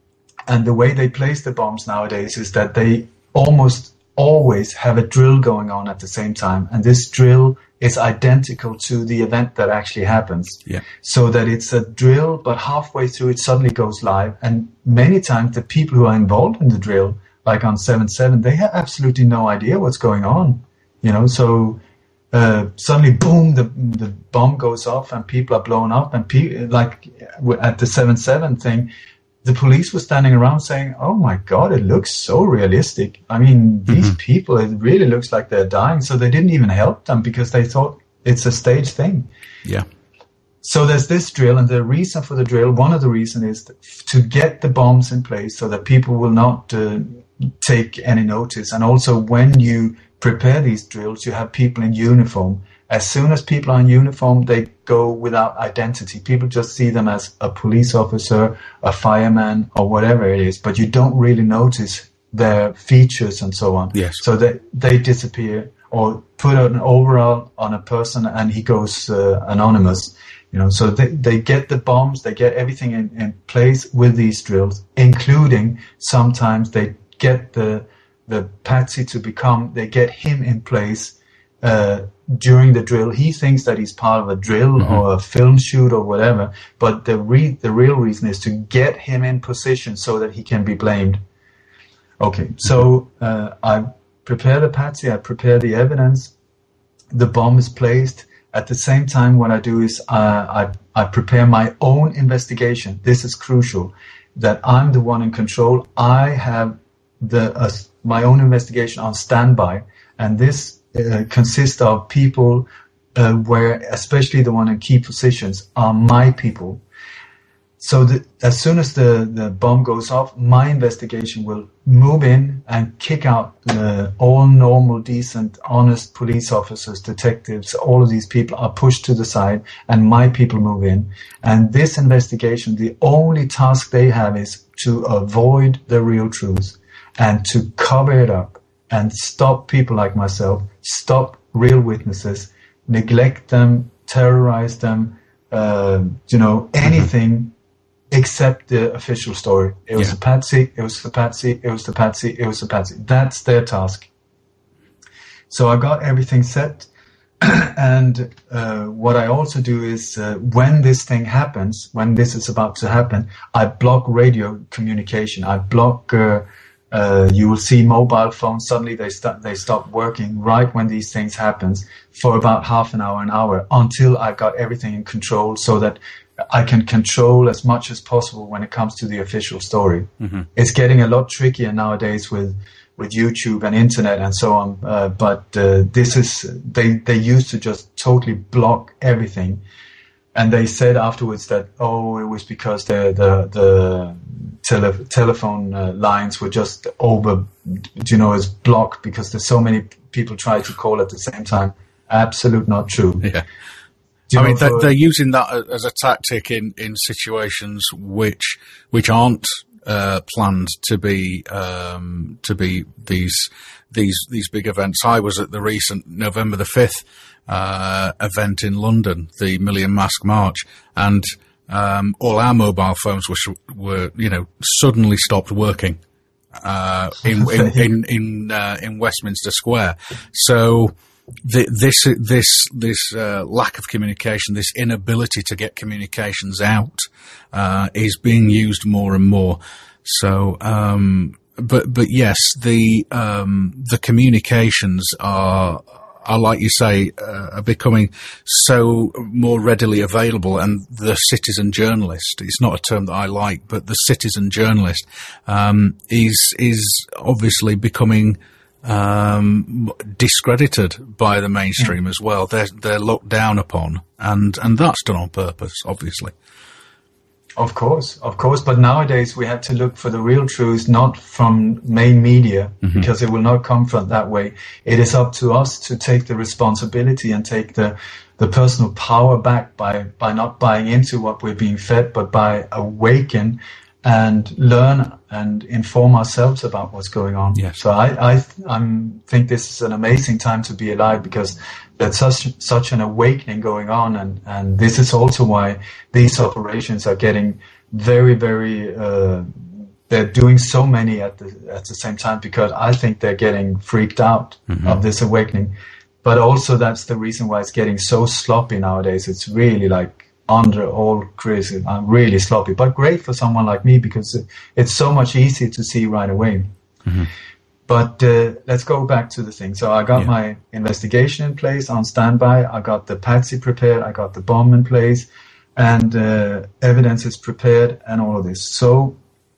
and the way they place the bombs nowadays is that they almost always have a drill going on at the same time. And this drill is identical to the event that actually happens. Yeah. So that it's a drill, but halfway through it suddenly goes live. And many times the people who are involved in the drill, like on seven seven, they have absolutely no idea what's going on. You know, so uh, suddenly, boom, the the bomb goes off and people are blown up. And pe- like at the seven seven thing, the police were standing around saying, oh my God, it looks so realistic. I mean, these mm-hmm. people, it really looks like they're dying. So they didn't even help them because they thought it's a stage thing. Yeah. So there's this drill, and the reason for the drill, one of the reasons is to get the bombs in place so that people will not uh, take any notice. And also when you prepare these drills, you have people in uniform. As soon as people are in uniform, they go without identity. People just see them as a police officer, a fireman, or whatever it is, but you don't really notice their features and so on. Yes. So they, they disappear, or put an overall on a person and he goes uh, anonymous. You know, so they, they get the bombs, they get everything in, in place with these drills, including sometimes they get the the patsy to become, they get him in place uh, during the drill. He thinks that he's part of a drill mm-hmm. or a film shoot or whatever, but the re- the real reason is to get him in position so that he can be blamed. Okay, so uh, I prepare the patsy, I prepare the evidence, the bomb is placed. At the same time, what I do is uh, I, I prepare my own investigation. This is crucial, that I'm the one in control. I have the uh, my own investigation on standby, and this uh, consists of people uh, where, especially the one in key positions, are my people. So that as soon as the, the bomb goes off, my investigation will move in and kick out uh, all normal, decent, honest police officers, detectives. All of these people are pushed to the side, and my people move in. And this investigation, the only task they have is to avoid the real truth and to cover it up and stop people like myself, stop real witnesses, neglect them, terrorize them, uh, you know, anything mm-hmm. except the official story. It was yeah. a patsy, it was the patsy, it was the patsy, it was the patsy. That's their task. So I got everything set. And uh, what I also do is uh, when this thing happens, when this is about to happen, I block radio communication. I block, uh, uh, you will see mobile phones, suddenly they, st- they stop working right when these things happens for about half an hour, an hour, until I got everything in control so that I can control as much as possible when it comes to the official story. Mm-hmm. It's getting a lot trickier nowadays with with YouTube and internet and so on. Uh, but uh, this is, they, they used to just totally block everything. And they said afterwards that, oh, it was because the, the, the tele- telephone uh, lines were just over, you know, is blocked because there's so many people try to call at the same time. Absolute not true. Yeah. You I know, mean, they're, for, they're using that as a tactic in, in situations which, which aren't, Uh, planned to be um, to be these these these big events. I was at the recent November the fifth uh, event in London, the Million Mask March, and um, all our mobile phones were were you know suddenly stopped working uh, in in in in, uh, in Westminster Square. So. The, this this this uh, lack of communication, this inability to get communications out, uh, is being used more and more. So, um, but but yes, the um, the communications are are like you say, uh, are becoming so more readily available, and the citizen journalist, it's not a term that I like, but the citizen journalist um, is is obviously becoming um discredited by the mainstream as well. They're they're looked down upon, and and that's done on purpose, obviously. Of course, of course. But nowadays we have to look for the real truth, not from main media, mm-hmm. because it will not come from that way. It is up to us to take the responsibility and take the the personal power back by by not buying into what we're being fed, but by awaken and learn and inform ourselves about what's going on. Yes. So I, I I'm, think this is an amazing time to be alive, because there's such such an awakening going on, and, and this is also why these operations are getting very, very, uh, they're doing so many at the at the same time, because I think they're getting freaked out mm-hmm. of this awakening. But also that's the reason why it's getting so sloppy nowadays. It's really like, under all criticism, I'm really sloppy, but great for someone like me, because it's so much easier to see right away. Mm-hmm. But uh, let's go back to the thing. So I got yeah. my investigation in place, on standby. I got the patsy prepared. I got the bomb in place, and uh, evidence is prepared, and all of this. So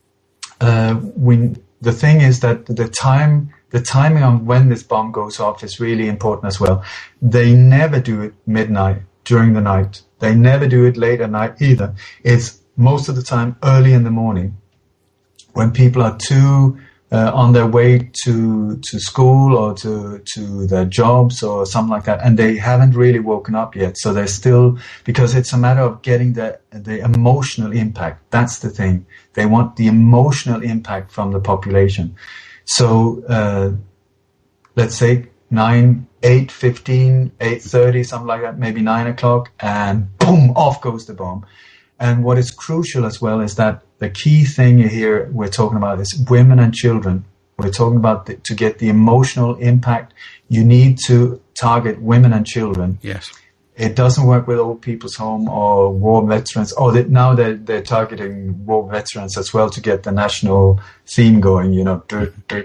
uh, we, the thing is that the time, the timing on when this bomb goes off is really important as well. They never do it midnight, during the night. They never do it late at night either. It's most of the time early in the morning, when people are too uh, on their way to to school or to to their jobs or something like that, and they haven't really woken up yet. So they're still, because it's a matter of getting the the emotional impact. That's the thing. They want the emotional impact from the population. So uh, let's say nine, eight fifteen, eight thirty, something like that, maybe nine o'clock, and boom, off goes the bomb. And what is crucial as well is that the key thing here we're talking about is women and children. We're talking about the, to get the emotional impact, you need to target women and children. Yes. It doesn't work with old people's home or war veterans. Oh, they, now they're, they're targeting war veterans as well to get the national theme going, you know.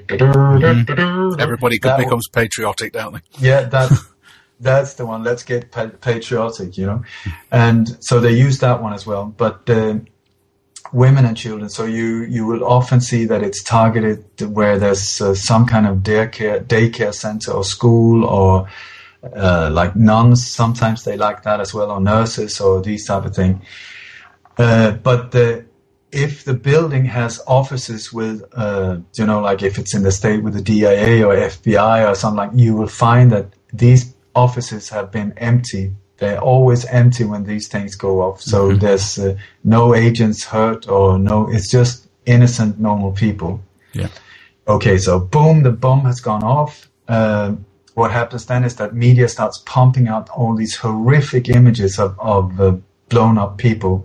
Mm-hmm. Everybody that becomes one, patriotic, don't they? Yeah, that's, that's the one. Let's get pa- patriotic, you know. And so they use that one as well. But uh, women and children, so you, you will often see that it's targeted where there's uh, some kind of daycare, daycare center or school, or Uh, like nuns, sometimes they like that as well, or nurses, or these type of thing. Uh, but the, if the building has offices with, uh, you know, like if it's in the state with the D I A or F B I or something like, you will find that these offices have been empty. They're always empty when these things go off. So mm-hmm. there's uh, no agents hurt, or no, it's just innocent, normal people. Yeah. Okay, so boom, the bomb has gone off. Uh, What happens then is that media starts pumping out all these horrific images of, of uh, blown up people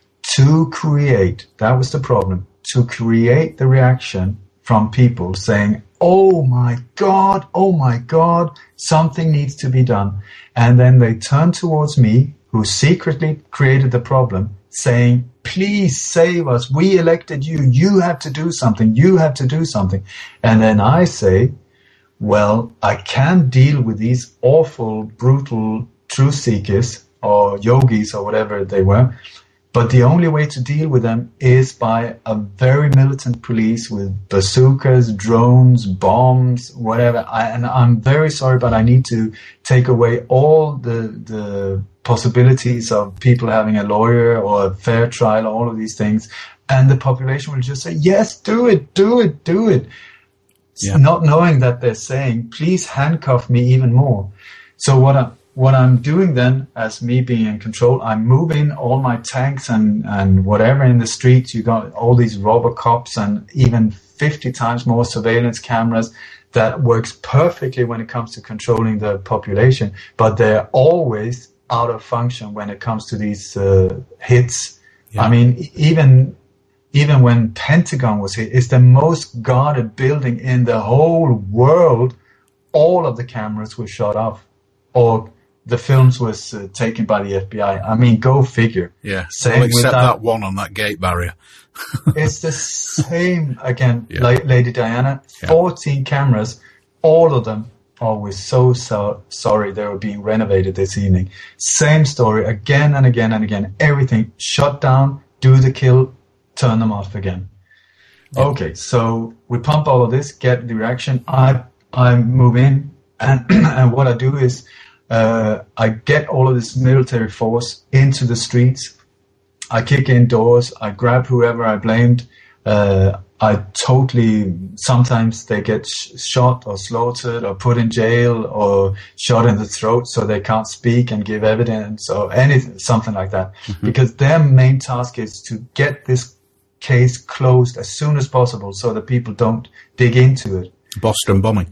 to create, that was the problem, to create the reaction from people saying, oh my God, oh my God, something needs to be done. And then they turn towards me, who secretly created the problem, saying, please save us. We elected you. You have to do something. You have to do something. And then I say, well, I can't deal with these awful, brutal truth seekers or yogis or whatever they were. But the only way to deal with them is by a very militant police with bazookas, drones, bombs, whatever. I, and I'm very sorry, but I need to take away all the the possibilities of people having a lawyer or a fair trial, all of these things. And the population will just say, yes, do it, do it, do it. Yeah. Not knowing that they're saying, please handcuff me even more. So what I'm What I'm doing then, as me being in control, I'm moving all my tanks and, and whatever in the streets. You got all these robber cops and even fifty times more surveillance cameras. That works perfectly when it comes to controlling the population, but they're always out of function when it comes to these uh, hits. Yeah. I mean, even even when Pentagon was hit, it's the most guarded building in the whole world. All of the cameras were shut off, or the films was uh, taken by the F B I. I mean, go figure. Yeah, same well, except that, that one on that gate barrier. It's the same again, yeah. like Lady Diana. fourteen yeah. cameras, all of them. Oh, we're so, so sorry they were being renovated this evening. Same story again and again and again. Everything shut down, do the kill, turn them off again. Yeah. Okay, so we pump all of this, get the reaction. I I move in, and and what I do is. Uh, I get all of this military force into the streets. I kick in doors. I grab whoever I blamed. Uh, I totally, sometimes they get sh- shot or slaughtered or put in jail or shot in the throat so they can't speak and give evidence or anything, something like that. Mm-hmm. Because their main task is to get this case closed as soon as possible so that people don't dig into it. Boston bombing.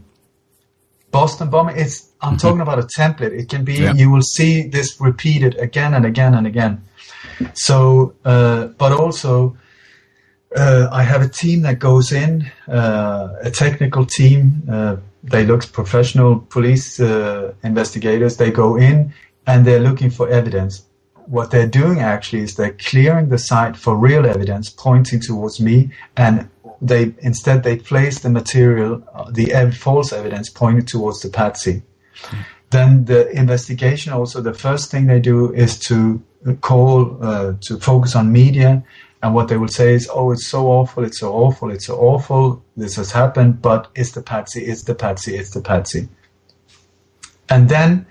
Boston bombing, it's, I'm mm-hmm. talking about a template. It can be, yeah. you will see this repeated again and again and again. So, uh, but also, uh, I have a team that goes in, uh, a technical team. Uh, they look professional police uh, investigators. They go in and they're looking for evidence. What they're doing actually is they're clearing the site for real evidence, pointing towards me, and they instead they place the material, uh, the ev- false evidence, pointed towards the patsy. Mm. Then the investigation also, the first thing they do is to call, uh, to focus on media, and what they will say is, oh, it's so awful, it's so awful, it's so awful, this has happened, but it's the patsy, it's the patsy, it's the patsy. And then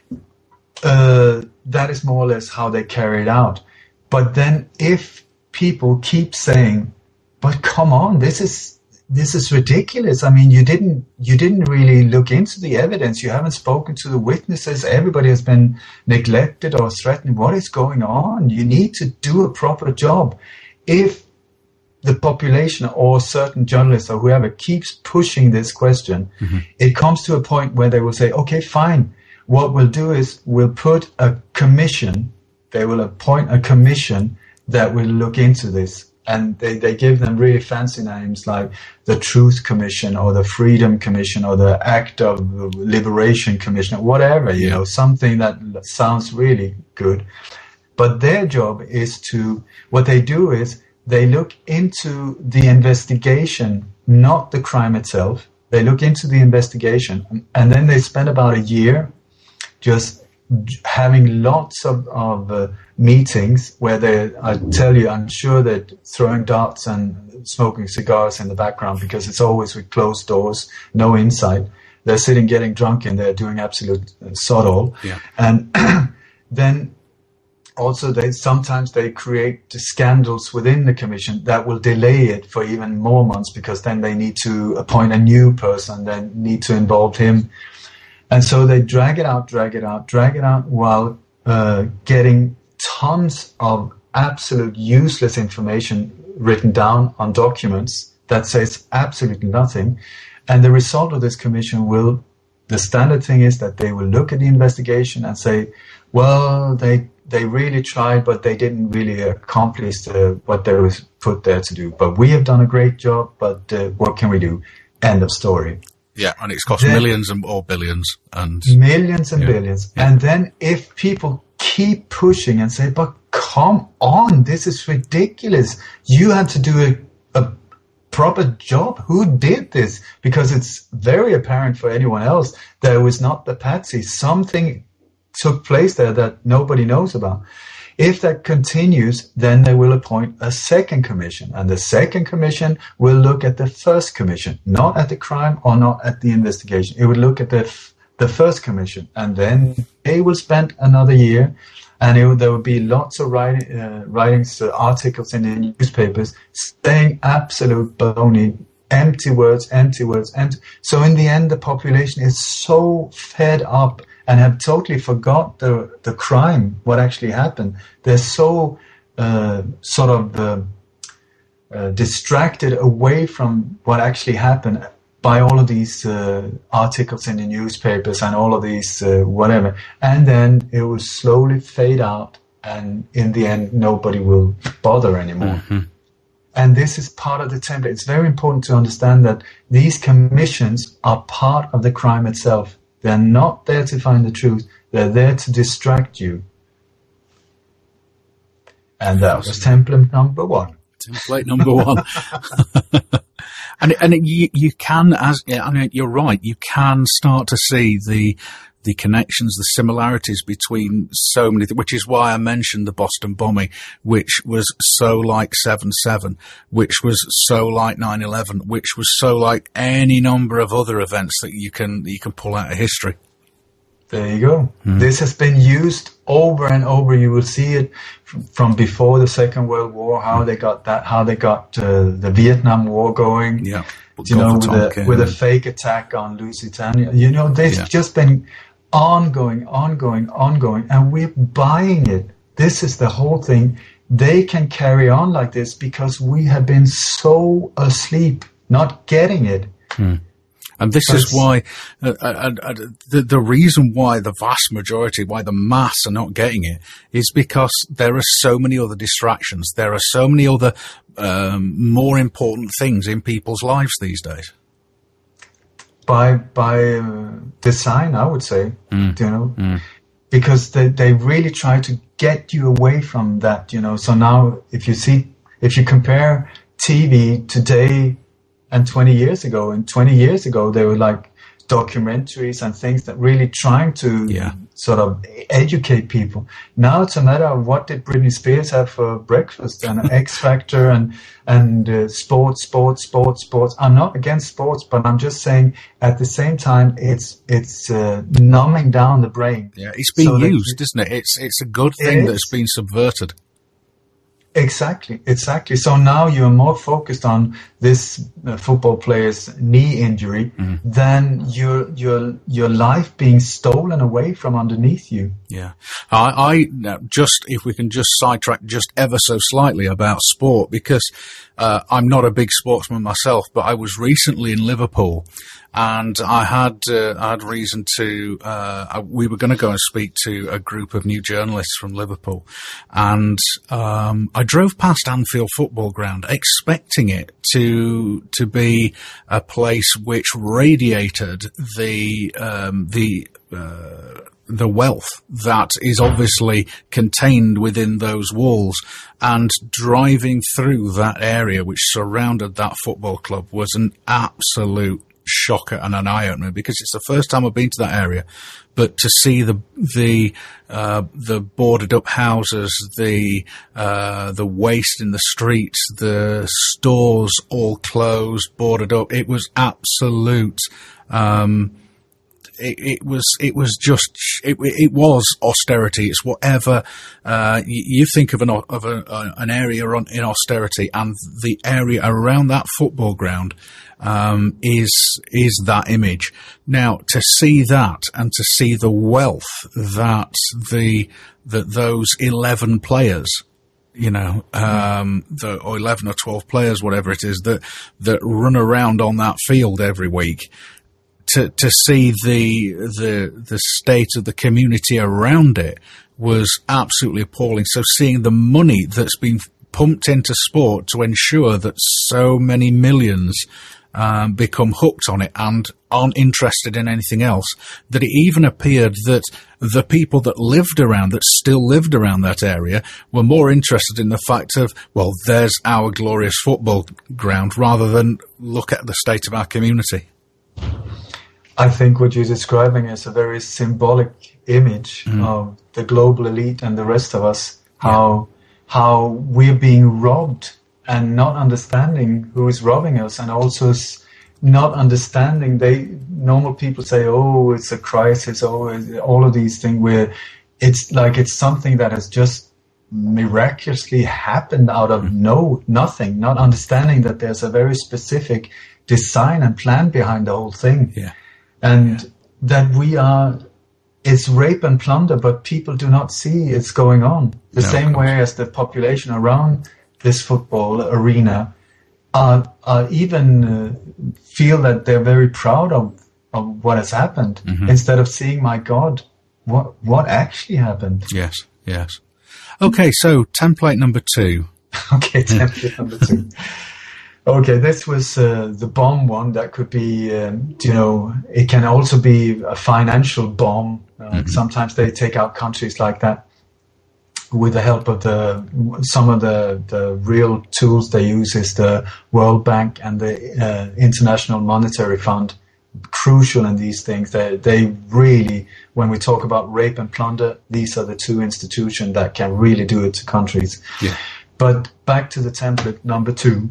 uh, that is more or less how they carry it out. But then if people keep saying, but come on, this is this is ridiculous. I mean, you didn't you didn't really look into the evidence. You haven't spoken to the witnesses. Everybody has been neglected or threatened. What is going on? You need to do a proper job. If the population or certain journalists or whoever keeps pushing this question, mm-hmm. it comes to a point where they will say, okay, fine. What we'll do is we'll put a commission. They will appoint a commission that will look into this. And they, they give them really fancy names like the Truth Commission or the Freedom Commission or the Act of Liberation Commission, or whatever, you know, something that sounds really good. But their job is to, what they do is they look into the investigation, not the crime itself. They look into the investigation, and then they spend about a year just having lots of, of uh, meetings where they, I tell you, I'm sure they're throwing darts and smoking cigars in the background because it's always with closed doors, no insight. They're sitting getting drunk and they're doing absolute uh, sod all. Yeah. And then also they sometimes they create scandals within the commission that will delay it for even more months because then they need to appoint a new person, then need to involve him. And so they drag it out, drag it out, drag it out while uh, getting tons of absolute useless information written down on documents that says absolutely nothing. And the result of this commission will, the standard thing is that they will look at the investigation and say, well, they they really tried, but they didn't really accomplish uh, what they was put there to do. But we have done a great job, but uh, what can we do? End of story. Yeah, and it's cost then, millions and or billions. and Millions and yeah, billions. Yeah. And then if people keep pushing and say, but come on, this is ridiculous. You had to do a, a proper job. Who did this? Because it's very apparent for anyone else that it was not the patsy. Something took place there that nobody knows about. If that continues, then they will appoint a second commission, and the second commission will look at the first commission, not at the crime or not at the investigation. It would look at the f- the first commission, and then they will spend another year, and it will, there will be lots of writing, uh, writings, uh, articles in the newspapers saying absolute baloney, empty words, empty words, empty. So in the end, the population is so fed up and have totally forgot the the crime, what actually happened. They're so uh, sort of uh, uh, distracted away from what actually happened by all of these uh, articles in the newspapers and all of these uh, whatever. And then it will slowly fade out, and in the end, nobody will bother anymore. Mm-hmm. And this is part of the template. It's very important to understand that these commissions are part of the crime itself. They're not there to find the truth. They're there to distract you. And that was template number one. Template number one. and and it, you you can, as yeah, I mean, you're right. You can start to see the the connections, the similarities between so many, which is why I mentioned the Boston bombing, which was so like seven seven, which was so like nine eleven, which was so like any number of other events that you can you can pull out of history. There you go. Mm. This has been used over and over. You will see it from before the Second World War, how mm. they got that, how they got uh, the Vietnam War going. Yeah, you know, with a, with a fake attack on Lusitania. You know, they've yeah. just been ongoing, ongoing, ongoing, and we're buying it. This is the whole thing. They can carry on like this because we have been so asleep, not getting it. Hmm. And this is why, uh, uh, uh, the, the reason why the vast majority, why the mass are not getting it, is because there are so many other distractions. There are so many other um, more important things in people's lives these days. By by uh, design, I would say, mm. you know, mm. because they, they really try to get you away from that, you know. So now, if you see, if you compare T V today and twenty years ago, and twenty years ago, they were like documentaries and things that really trying to yeah. sort of educate people. Now it's a matter of what did Britney Spears have for breakfast, and X Factor and and uh, sports, sports, sports, sports. I'm not against sports, but I'm just saying at the same time it's it's uh, numbing down the brain. Yeah, it's being so used, that, isn't it? It's it's a good thing that's been subverted. Exactly, exactly. So now you're more focused on this uh, football player's knee injury mm. than your your your life being stolen away from underneath you. Yeah, I, I just if we can just sidetrack just ever so slightly about sport, because uh, I'm not a big sportsman myself, but I was recently in Liverpool. And I had uh, I had reason to. Uh, we were going to go and speak to a group of new journalists from Liverpool, and um, I drove past Anfield Football Ground, expecting it to to be a place which radiated the um, the. Uh, the wealth that is obviously contained within those walls, and driving through that area which surrounded that football club was an absolute shocker and an eye-opener, because it's the first time I've been to that area. But to see the the uh, the boarded up houses, the uh, the waste in the streets, the stores all closed, boarded up, it was absolute. Um, It, it was, it was just, it, it was austerity. It's whatever, uh, you, you think of an, of a, uh, an area on, in austerity, and the area around that football ground, um, is, is that image. Now, to see that and to see the wealth that the, that those eleven players, you know, um, the, or eleven or twelve players, whatever it is, that, that run around on that field every week, to to see the the the state of the community around it was absolutely appalling. So seeing the money that's been pumped into sport to ensure that so many millions um, become hooked on it and aren't interested in anything else, that it even appeared that the people that lived around, that still lived around that area, were more interested in the fact of, well, there's our glorious football ground, rather than look at the state of our community. I think what you're describing is a very symbolic image mm. of the global elite and the rest of us, how yeah. how we're being robbed and not understanding who is robbing us, and also not understanding. They normal people say, oh, it's a crisis, oh, all of these things, where it's like it's something that has just miraculously happened out of mm. no nothing, not understanding that there's a very specific design and plan behind the whole thing. Yeah. And yeah. that we are, it's rape and plunder, but people do not see it's going on. The no, same way as the population around this football arena are, are even uh, feel that they're very proud of, of what has happened, mm-hmm. instead of seeing, my God, what what actually happened. Yes, yes. Okay, so template number two. okay, template number two. Okay, this was uh, the bomb one. That could be, um, you know, it can also be a financial bomb. Uh, mm-hmm. Sometimes they take out countries like that with the help of the some of the, the real tools they use is the World Bank and the uh, International Monetary Fund. Crucial in these things. They, they really, when we talk about rape and plunder, these are the two institutions that can really do it to countries. Yeah. But back to the template number two.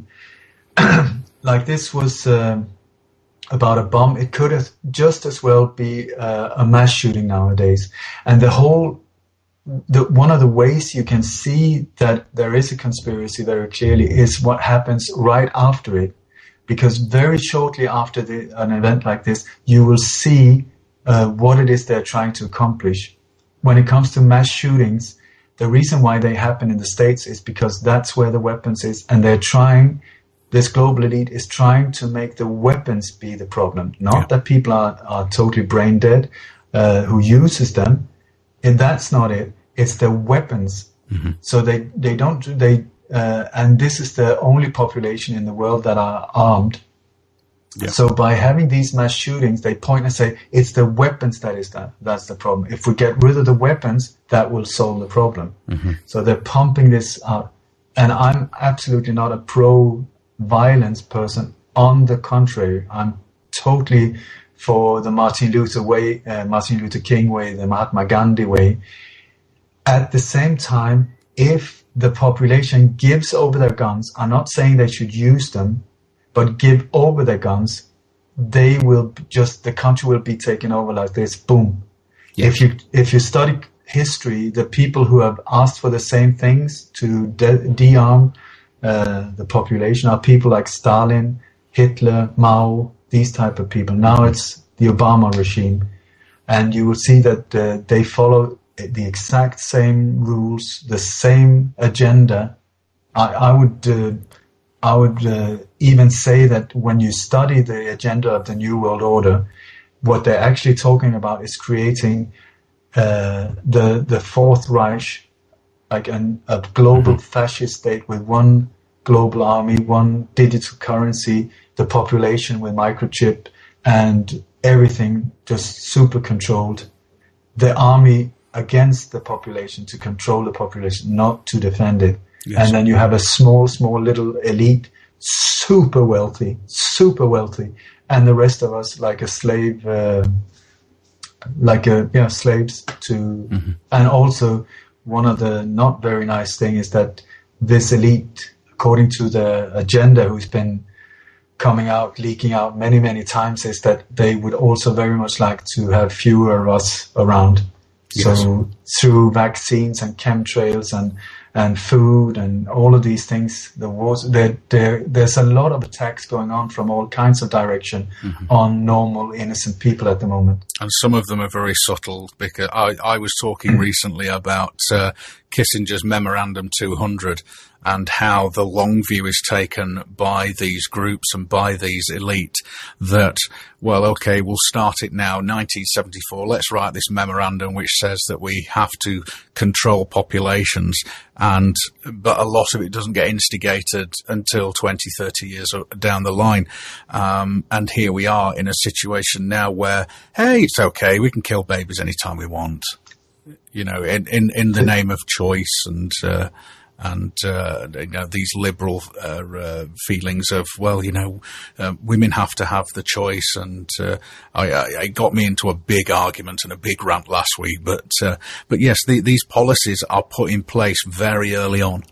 Like this was uh, about a bomb. It could have just as well be uh, a mass shooting nowadays. And the whole, the, one of the ways you can see that there is a conspiracy very clearly is what happens right after it. Because very shortly after the, an event like this, you will see uh, what it is they're trying to accomplish. When it comes to mass shootings, the reason why they happen in the States is because that's where the weapons is, and they're trying... This global elite is trying to make the weapons be the problem, not yeah. that people are, are totally brain dead uh, who uses them. And that's not it. It's the weapons. Mm-hmm. So they, they don't, they, uh, and this is the only population in the world that are armed. Yeah. So by having these mass shootings, they point and say, it's the weapons that is that, that's the problem. If we get rid of the weapons, that will solve the problem. Mm-hmm. So they're pumping this out. And I'm absolutely not a pro violence person. On the contrary, I'm totally for the Martin Luther way, uh, Martin Luther King way, the Mahatma Gandhi way. At the same time, if the population gives over their guns, I'm not saying they should use them, but give over their guns, they will just, the country will be taken over like this. Boom. Yeah. If you if you study history, the people who have asked for the same things to de- de-arm Uh, the population are people like Stalin, Hitler, Mao, these type of people. Now it's the Obama regime. And you will see that uh, they follow the exact same rules, the same agenda. I, I would uh, I would uh, even say that when you study the agenda of the New World Order, what they're actually talking about is creating uh, the the Fourth Reich, like an, a global mm-hmm. fascist state with one global army, one digital currency, the population with microchip, and everything just super controlled. The army against the population, to control the population, not to defend it. Yes. And then you have a small, small little elite, super wealthy, super wealthy, and the rest of us like a slave, uh, like a yeah slaves to. Mm-hmm. And also, one of the not very nice thing is that this elite, according to the agenda who's been coming out, leaking out many, many times, is that they would also very much like to have fewer of us around. Yes. So through vaccines and chemtrails and, and food and all of these things, the wars, there, there, there's a lot of attacks going on from all kinds of direction mm-hmm. on normal, innocent people at the moment. And some of them are very subtle, because I, I was talking recently about uh, Kissinger's Memorandum two hundred and how the long view is taken by these groups and by these elite that, well, okay, we'll start it now, nineteen seventy-four, let's write this memorandum which says that we have to control populations, and but a lot of it doesn't get instigated until twenty, thirty years down the line. Um, and here we are in a situation now where, hey, it's okay, we can kill babies anytime we want. You know, in, in, in the name of choice and, uh, and, uh, you know, these liberal, uh, uh, feelings of, well, you know, uh, women have to have the choice. And, uh, I, I, it got me into a big argument and a big rant last week. But, uh, but yes, the, these policies are put in place very early on.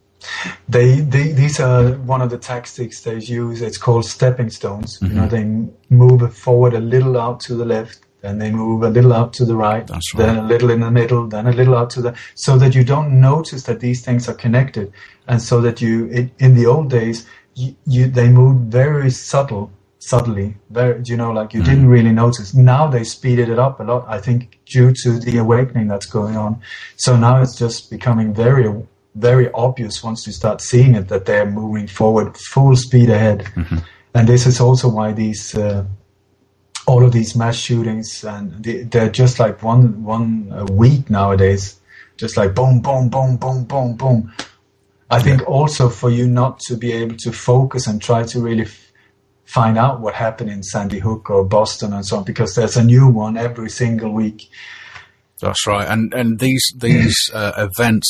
They, they, these are one of the tactics they use. It's called stepping stones. Mm-hmm. You know, they move forward a little out to the left. Then they move a little out to the right, right, then a little in the middle, then a little out to the, so that you don't notice that these things are connected. And so that you, it, in the old days, you, you, they moved very subtle, subtly, very, you know, like you mm. didn't really notice. Now they speeded it up a lot, I think, due to the awakening that's going on. So now it's just becoming very, very obvious once you start seeing it that they're moving forward full speed ahead. Mm-hmm. And this is also why these, uh, all of these mass shootings, and they, they're just like one one a week nowadays, just like boom, boom, boom, boom, boom, boom. I think yeah. also for you not to be able to focus and try to really f- find out what happened in Sandy Hook or Boston and so on, because there's a new one every single week. That's right, and and these these uh, events.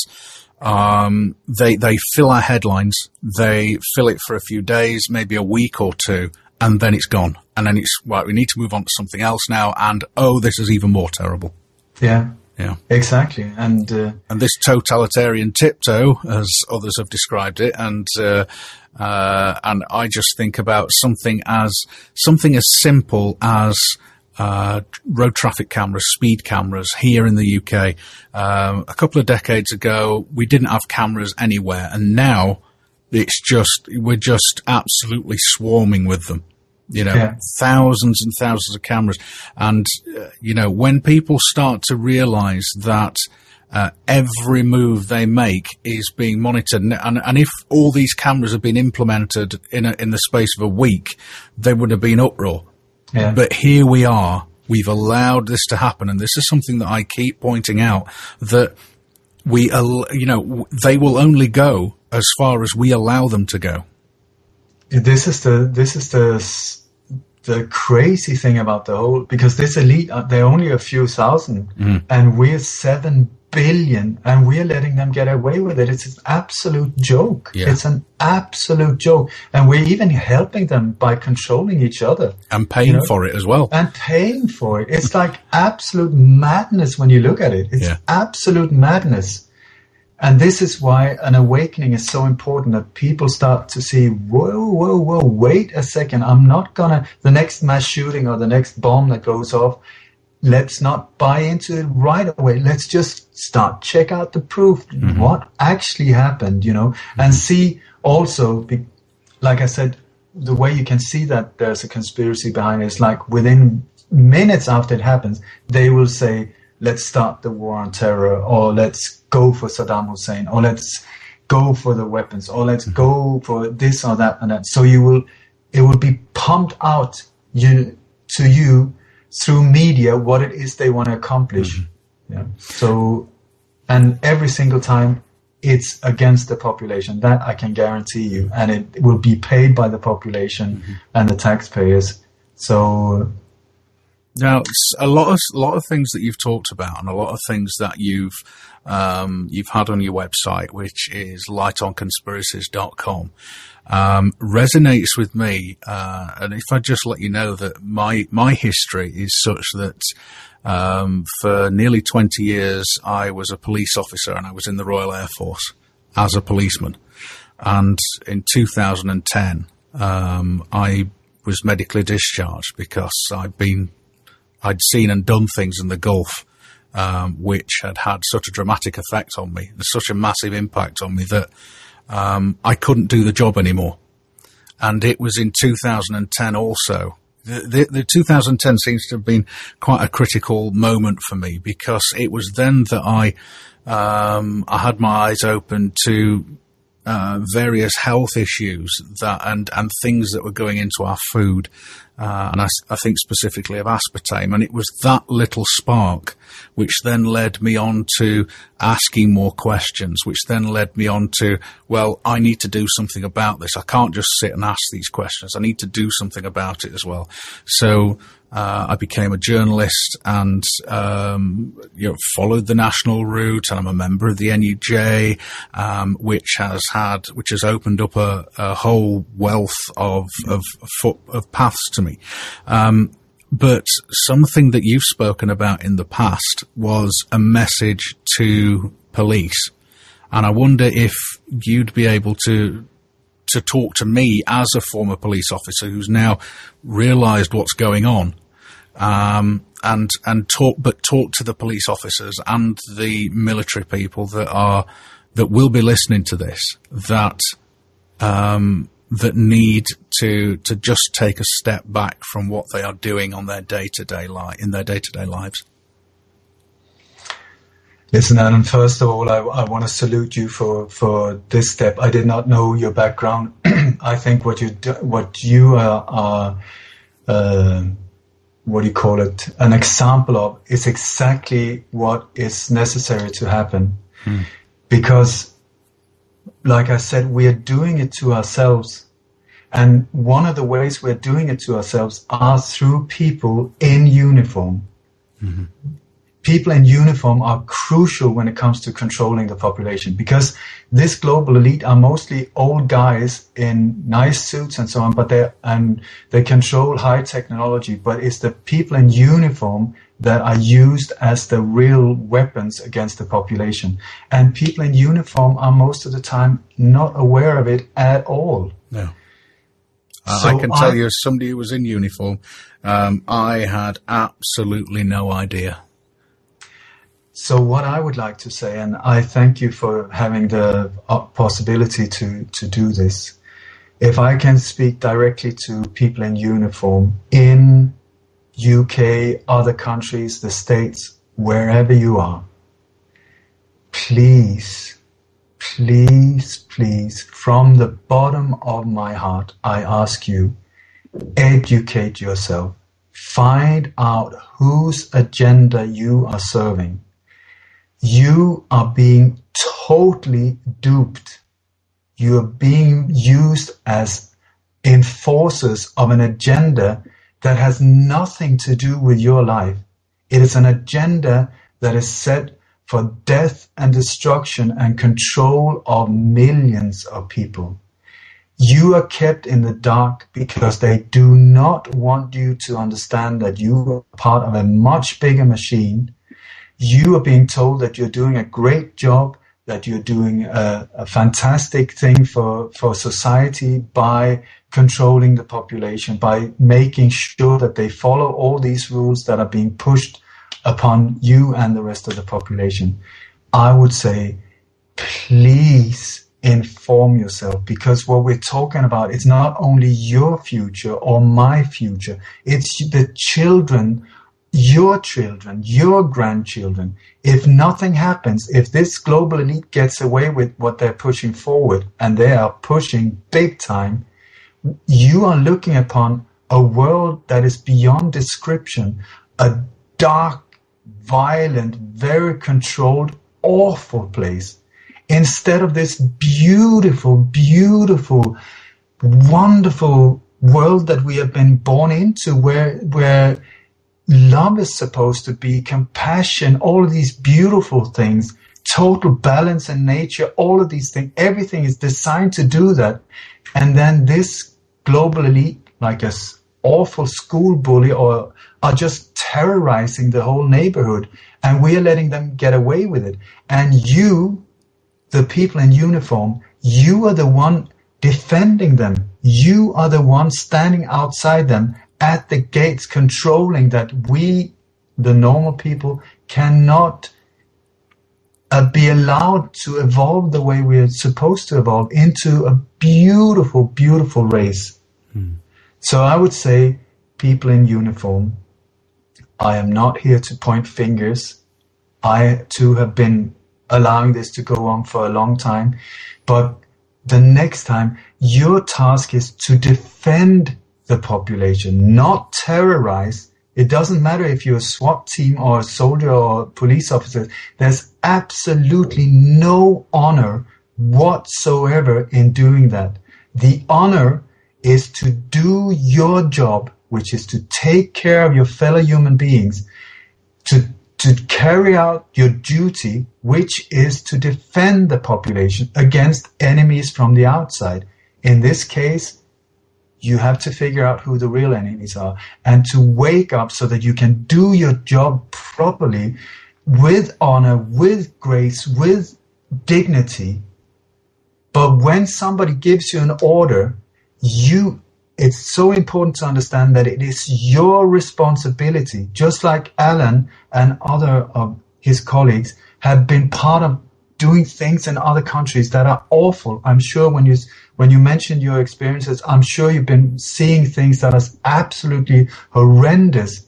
Um, they they fill our headlines. They fill it for a few days, maybe a week or two. And then it's gone. And then it's, right, we need to move on to something else now. And, oh, this is even more terrible. Yeah. Yeah. Exactly. And uh, and this totalitarian tiptoe, as others have described it, and uh, uh, and I just think about something as something as simple as uh, road traffic cameras, speed cameras here in the U K. Um, a couple of decades ago, we didn't have cameras anywhere, and now it's just, we're just absolutely swarming with them, you know, yeah. thousands and thousands of cameras. And, uh, you know, when people start to realize that uh, every move they make is being monitored, and, and if all these cameras have been implemented in a, in the space of a week, there would have been uproar. Yeah. But here we are, we've allowed this to happen. And this is something that I keep pointing out, that we, you know, they will only go as far as we allow them to go. This is the this is the the crazy thing about the whole, because this elite, they're only a few thousand, mm. and we're seven billion, and we're letting them get away with it. It's an absolute joke. Yeah. It's an absolute joke, and we're even helping them by controlling each other and paying you know? for it as well. And paying for it. It's like absolute madness when you look at it. It's yeah. absolute madness. And this is why an awakening is so important, that people start to see, whoa, whoa, whoa, wait a second. I'm not going to, the next mass shooting or the next bomb that goes off, let's not buy into it right away. Let's just start, check out the proof, mm-hmm. what actually happened, you know, mm-hmm. and see also, like I said, the way you can see that there's a conspiracy behind it is like within minutes after it happens, they will say, let's start the war on terror, or let's go for Saddam Hussein, or let's go for the weapons, or let's go for this or that and that. So you will, it will be pumped out you, to you through media what it is they want to accomplish. Mm-hmm. Yeah. So, and every single time it's against the population. That I can guarantee you, and it will be paid by the population mm-hmm. and the taxpayers. So. Now, a lot of a lot of things that you've talked about, and a lot of things that you've um, you've had on your website, which is light on conspiracies dot com, um, resonates with me. Uh, and if I just let you know that my my history is such that um, for nearly twenty years I was a police officer, and I was in the Royal Air Force as a policeman. And in two thousand ten, um, I was medically discharged because I'd been I'd seen and done things in the Gulf, um, which had had such a dramatic effect on me, and such a massive impact on me that um, I couldn't do the job anymore. And it was in two thousand ten also The, the, the two thousand ten seems to have been quite a critical moment for me, because it was then that I, um, I had my eyes open to uh, various health issues that and and things that were going into our food, uh, and I, I think specifically of aspartame. And it was that little spark which then led me on to asking more questions, which then led me on to, well, I need to do something about this. I can't just sit and ask these questions. I need to do something about it as well. So uh, I became a journalist and um, you know, followed the national route, and I'm a member of the N U J, um, which has had, which has opened up a, a whole wealth of of, of, of paths to me. Um, But something that you've spoken about in the past was a message to police. And I wonder if you'd be able to to talk to me as a former police officer who's now realised what's going on, um, and and talk, but talk to the police officers and the military people that are that will be listening to this, that um, that need to to just take a step back from what they are doing on their day-to-day life, in their day-to-day lives. Listen, Alan, first of all, I, I want to salute you for, for this step. I did not know your background. I think what you do, what you are, are uh, what do you call it, an example of, is exactly what is necessary to happen. Hmm. Because, like I said, we are doing it to ourselves. And one of the ways we're doing it to ourselves are through people in uniform. Mm-hmm. People in uniform are crucial when it comes to controlling the population, because this global elite are mostly old guys in nice suits and so on, but they and they control high technology. But it's the people in uniform that are used as the real weapons against the population. And people in uniform are most of the time not aware of it at all. No. Uh, so I can tell I, you, as somebody who was in uniform, um, I had absolutely no idea. So what I would like to say, and I thank you for having the possibility to, to do this, if I can speak directly to people in uniform in U K, other countries, the States, wherever you are, please, please, please, from the bottom of my heart, I ask you, educate yourself. Find out whose agenda you are serving. You are being totally duped. You are being used as enforcers of an agenda that has nothing to do with your life. It is an agenda that is set for death and destruction and control of millions of people. You are kept in the dark because they do not want you to understand that you are part of a much bigger machine. You are being told that you're doing a great job, that you're doing a, a fantastic thing for, for society by controlling the population, by making sure that they follow all these rules that are being pushed upon you and the rest of the population. I would say, please inform yourself, because what we're talking about is not only your future or my future, it's the children, your children, your grandchildren. If nothing happens, if this global elite gets away with what they're pushing forward, and they are pushing big time, you are looking upon a world that is beyond description, a dark, violent, very controlled, awful place. Instead of this beautiful, beautiful, wonderful world that we have been born into, where where love is supposed to be, compassion, all of these beautiful things, total balance in nature, all of these things, everything is designed to do that. And then this global elite, like a awful school bully, or are just terrorizing the whole neighborhood, and we are letting them get away with it. And you, the people in uniform, you are the one defending them. You are the one standing outside them at the gates, controlling that we, the normal people, cannot uh, be allowed to evolve the way we are supposed to evolve into a beautiful, beautiful race. Hmm. So I would say, people in uniform. I am not here to point fingers. I too have been allowing this to go on for a long time. But the next time, your task is to defend the population, not terrorize. It doesn't matter if you're a SWAT team or a soldier or a police officer. There's absolutely no honor whatsoever in doing that. The honor is to do your job, which is to take care of your fellow human beings, to to carry out your duty, which is to defend the population against enemies from the outside. In this case, you have to figure out who the real enemies are and to wake up so that you can do your job properly, with honor, with grace, with dignity. But when somebody gives you an order, you it's so important to understand that it is your responsibility, just like Alan and other of his colleagues have been part of doing things in other countries that are awful. I'm sure when you when you mentioned your experiences, I'm sure you've been seeing things that are absolutely horrendous.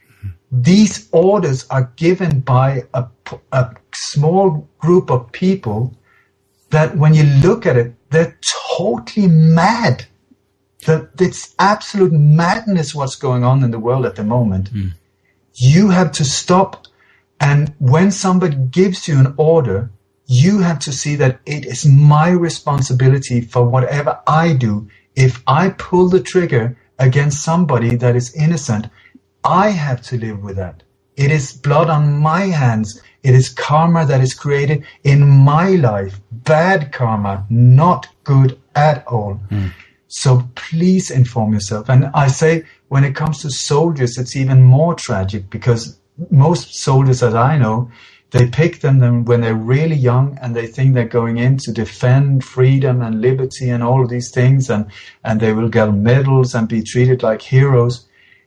These orders are given by a, a small group of people that when you look at it, they're totally mad. That it's absolute madness what's going on in the world at the moment. Mm. You have to stop, and when somebody gives you an order, you have to see that it is my responsibility for whatever I do. If I pull the trigger against somebody that is innocent, I have to live with that. It is blood on my hands. It is karma that is created in my life. Bad karma, not good at all. Mm. So please inform yourself. And I say, when it comes to soldiers, it's even more tragic, because most soldiers that I know, they pick them when they're really young and they think they're going in to defend freedom and liberty and all of these things, and, and they will get medals and be treated like heroes.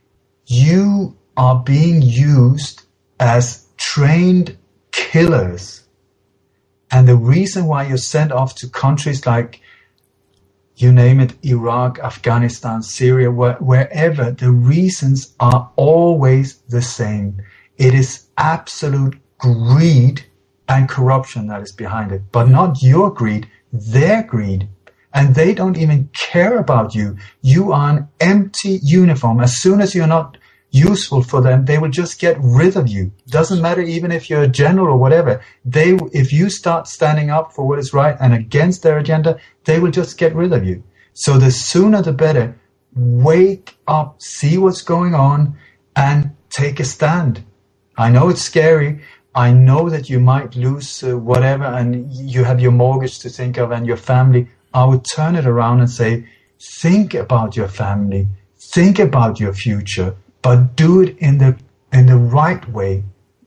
You are being used as trained killers. And the reason why you're sent off to countries like, you name it, Iraq, Afghanistan, Syria, wh- wherever, the reasons are always the same. It is absolute greed and corruption that is behind it, but not your greed, their greed. And they don't even care about you. You are an empty uniform. As soon as you're not useful for them, they will just get rid of you. Doesn't matter even if you're a general or whatever. They, if you start standing up for what is right and against their agenda, they will just get rid of you. So the sooner the better. Wake up, see what's going on, and take a stand. I know it's scary. I know that you might lose uh, whatever, and you have your mortgage to think of and your family. I would turn it around and say, think about your family. Think about your future. But do it in the in the right way,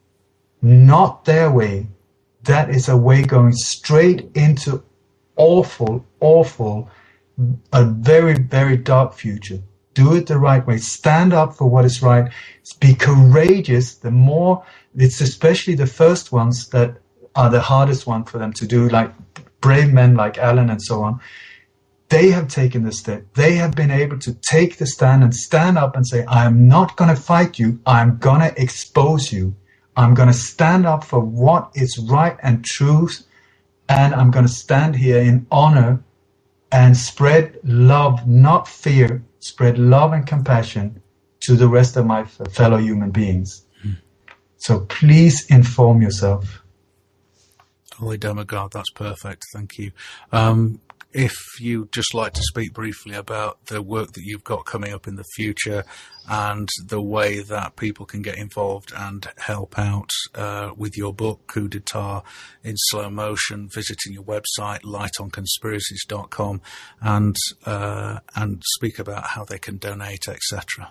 not their way. That is a way going straight into awful, awful, a very, very dark future. Do it the right way. Stand up for what is right. Be courageous. The more, it's especially the first ones that are the hardest one for them to do, like brave men like Alan and so on. They have taken the step. They have been able to take the stand and stand up and say, I am not going to fight you. I'm going to expose you. I'm going to stand up for what is right and truth. And I'm going to stand here in honor and spread love, not fear. Spread love and compassion to the rest of my fellow human beings. Mm. So please inform yourself. Ole Dammegard, that's perfect. Thank you. Um, If you'd just like to speak briefly about the work that you've got coming up in the future and the way that people can get involved and help out uh, with your book, Coup d'etat in Slow Motion, visiting your website, light on conspiracies dot com, and uh, and speak about how they can donate, et cetera.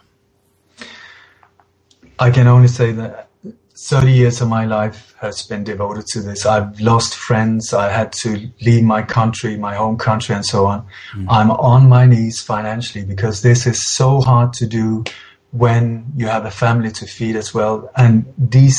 I can only say that thirty years of my life has been devoted to this. I've lost friends. I had to leave my country, my home country, and so on. Mm. I'm on my knees financially because this is so hard to do when you have a family to feed as well. And these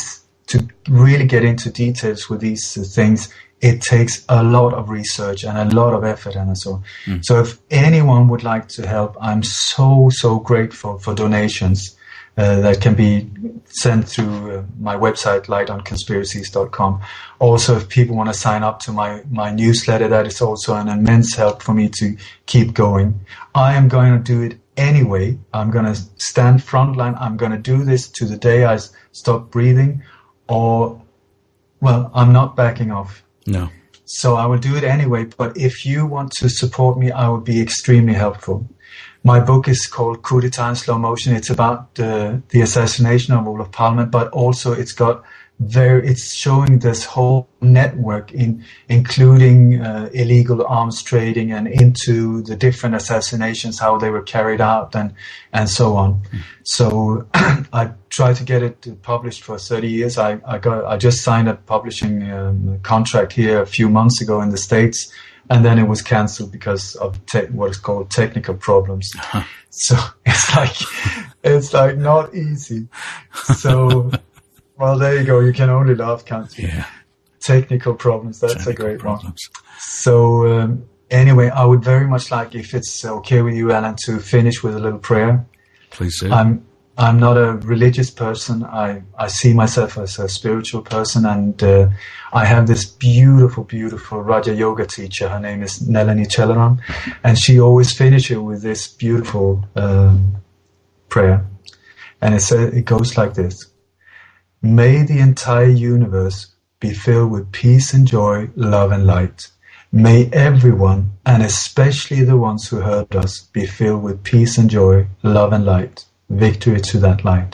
to really get into details with these uh, things, it takes a lot of research and a lot of effort and so on. Mm. So if anyone would like to help, I'm so, so grateful for donations uh, that can be sent through uh, my website, light on conspiracies dot com. Also, if people want to sign up to my, my newsletter, that is also an immense help for me to keep going. I am going to do it anyway. I'm going to stand frontline. I'm going to do this to the day I stop breathing, or, well, I'm not backing off. No. So I will do it anyway. But if you want to support me, I would be extremely helpful. My book is called Coup d'etat in slow motion. It's about the, the assassination of Olof Palme, but also it's got very, it's showing this whole network in, including uh, illegal arms trading and into the different assassinations, how they were carried out and, and so on. Mm. So I tried to get it published for thirty years. I, I got, I just signed a publishing um, contract here a few months ago in the States, and then it was cancelled because of te- what is called technical problems. Uh-huh. So it's like, it's like not easy. So, well, there you go. You can only laugh, can't you? Yeah. Technical problems. That's technical a great problems. one. So um, anyway, I would very much like, if it's okay with you, Alan, to finish with a little prayer. Please do. I'm I'm not a religious person. I, I see myself as a spiritual person, and uh, I have this beautiful, beautiful Raja Yoga teacher. Her name is Nalini Chelaram, and she always finishes with this beautiful um, prayer. And it says, it goes like this. May the entire universe be filled with peace and joy, love and light. May everyone, and especially the ones who hurt us, be filled with peace and joy, love and light. Victory to that light.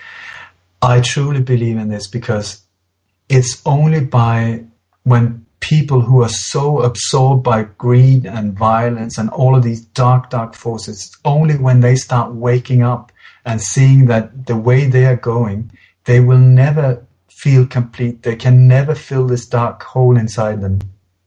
I truly believe in this, because it's only by when people who are so absorbed by greed and violence and all of these dark, dark forces, it's only when they start waking up and seeing that the way they are going, they will never feel complete. They can never fill this dark hole inside them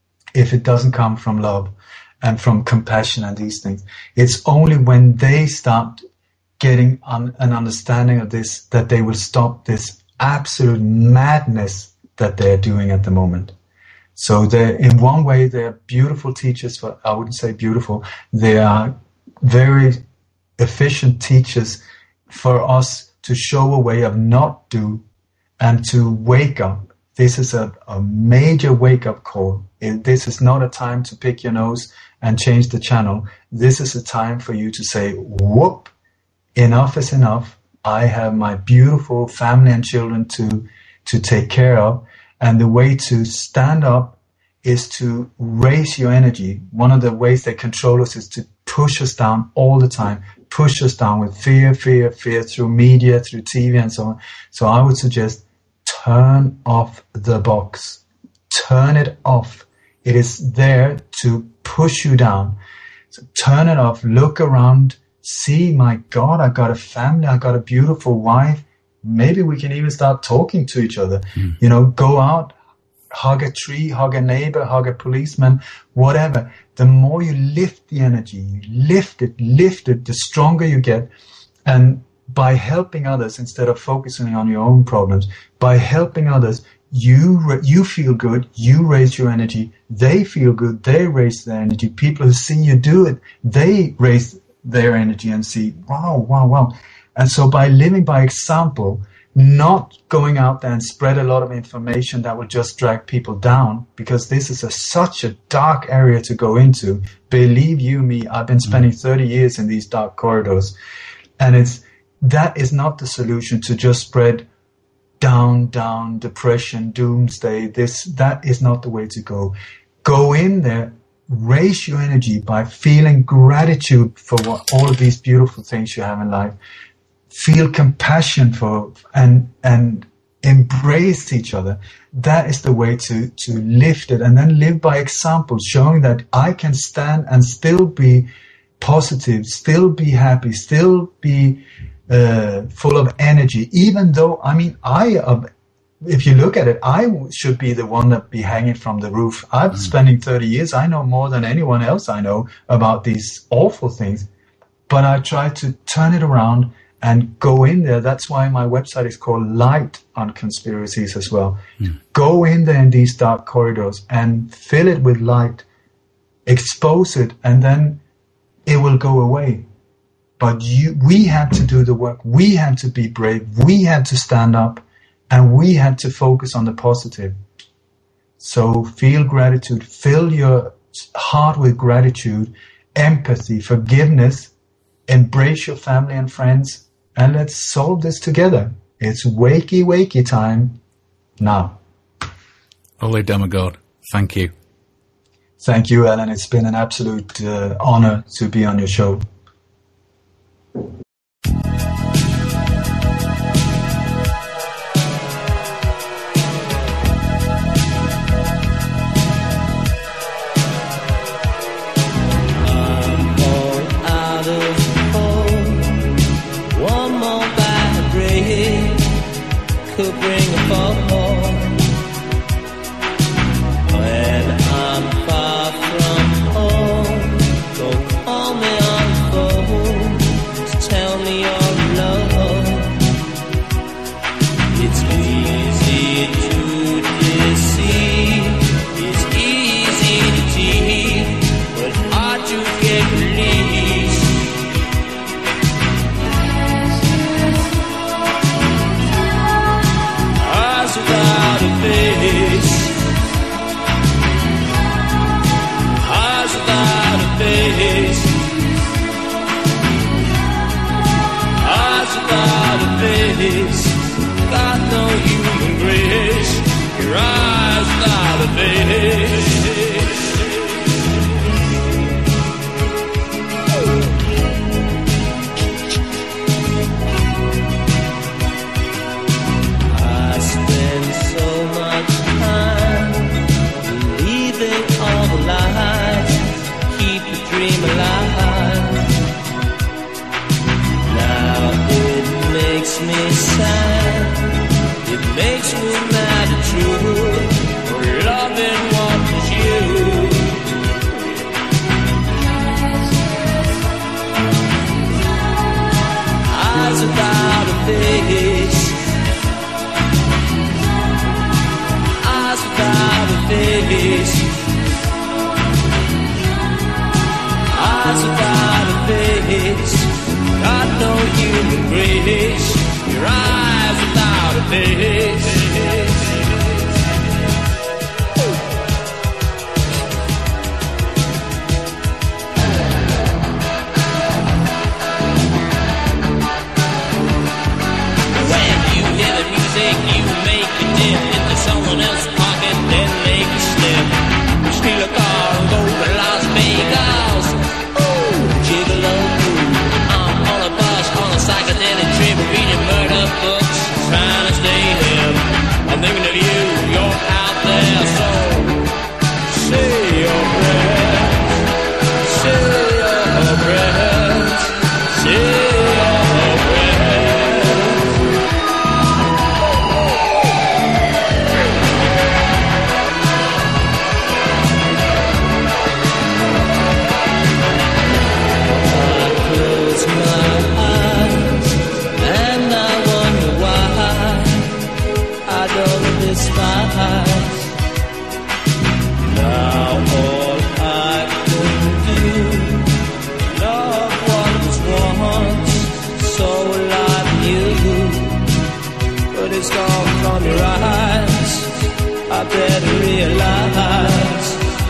if it doesn't come from love and from compassion and these things. It's only when they start getting un- an understanding of this that they will stop this absolute madness that they're doing at the moment. So they're, in one way, they're beautiful teachers. For, I wouldn't say beautiful. They are very efficient teachers for us to show a way of not do and to wake up. This is a, a major wake-up call. It, this is not a time to pick your nose and change the channel. This is a time for you to say, whoop, enough is enough. I have my beautiful family and children to, to take care of. And the way to stand up is to raise your energy. One of the ways they control us is to push us down all the time, push us down with fear, fear, fear through media, through T V and so on. So I would suggest turn off the box. Turn it off. It is there to push you down. So turn it off. Look around. See, my God, I got a family. I got a beautiful wife. Maybe we can even start talking to each other. Mm. You know, go out, hug a tree, hug a neighbor, hug a policeman, whatever. The more you lift the energy, you lift it, lift it, the stronger you get. And by helping others, instead of focusing on your own problems, by helping others, you you feel good, you raise your energy, they feel good, they raise their energy. People who see you do it, they raise their energy and see, wow, wow, wow. And so by living by example, not going out there and spread a lot of information that will just drag people down, because this is a, such a dark area to go into. Believe you me, I've been spending thirty years in these dark corridors, and it's that is not the solution, to just spread down, down, depression, doomsday. This, that is not the way to go. Go in there, raise your energy by feeling gratitude for what, all of these beautiful things you have in life. Feel compassion for, and, and embrace each other. That is the way to, to lift it, and then live by example, showing that I can stand and still be positive, still be happy, still be Uh, full of energy, even though, I mean, I, uh, if you look at it, I should be the one that be hanging from the roof. I've been mm. spending thirty years. I know more than anyone else I know about these awful things, but I try to turn it around and go in there. That's why my website is called Light on Conspiracies as well. Mm. Go in there in these dark corridors and fill it with light, expose it, and then it will go away. But you, we had to do the work. We had to be brave. We had to stand up, and we had to focus on the positive. So feel gratitude. Fill your heart with gratitude, empathy, forgiveness. Embrace your family and friends, and let's solve this together. It's wakey, wakey time now. Ole Dammegard, thank you. Thank you, Alan. It's been an absolute uh, honor to be on your show. Could bring a fall. When I'm far from home, go call me on the phone to tell me you're alone. It's easy to deceive, it's easy to cheat, but hard to get released. Without a face, eyes without a face, eyes without a face, got no human grace, your eyes without a face. Dream alive. Now it makes me sad. It makes me mad at you for loving what was you. Eyes without a face. Eyes without a face. Eyes without a face, got no human grace. Your eyes without a face. When you hear the music, you make it dip into someone else's pocket, then make it slip. You steal a car and go to Las Vegas. I'm on a bus, on a psychedelic trip, reading murder books, trying to stay hip. I'm thinking of you, you're out there, so say your prayers, say your prayers, say your now all I can do, love what was once so like you, but it's gone from your eyes. I better realize.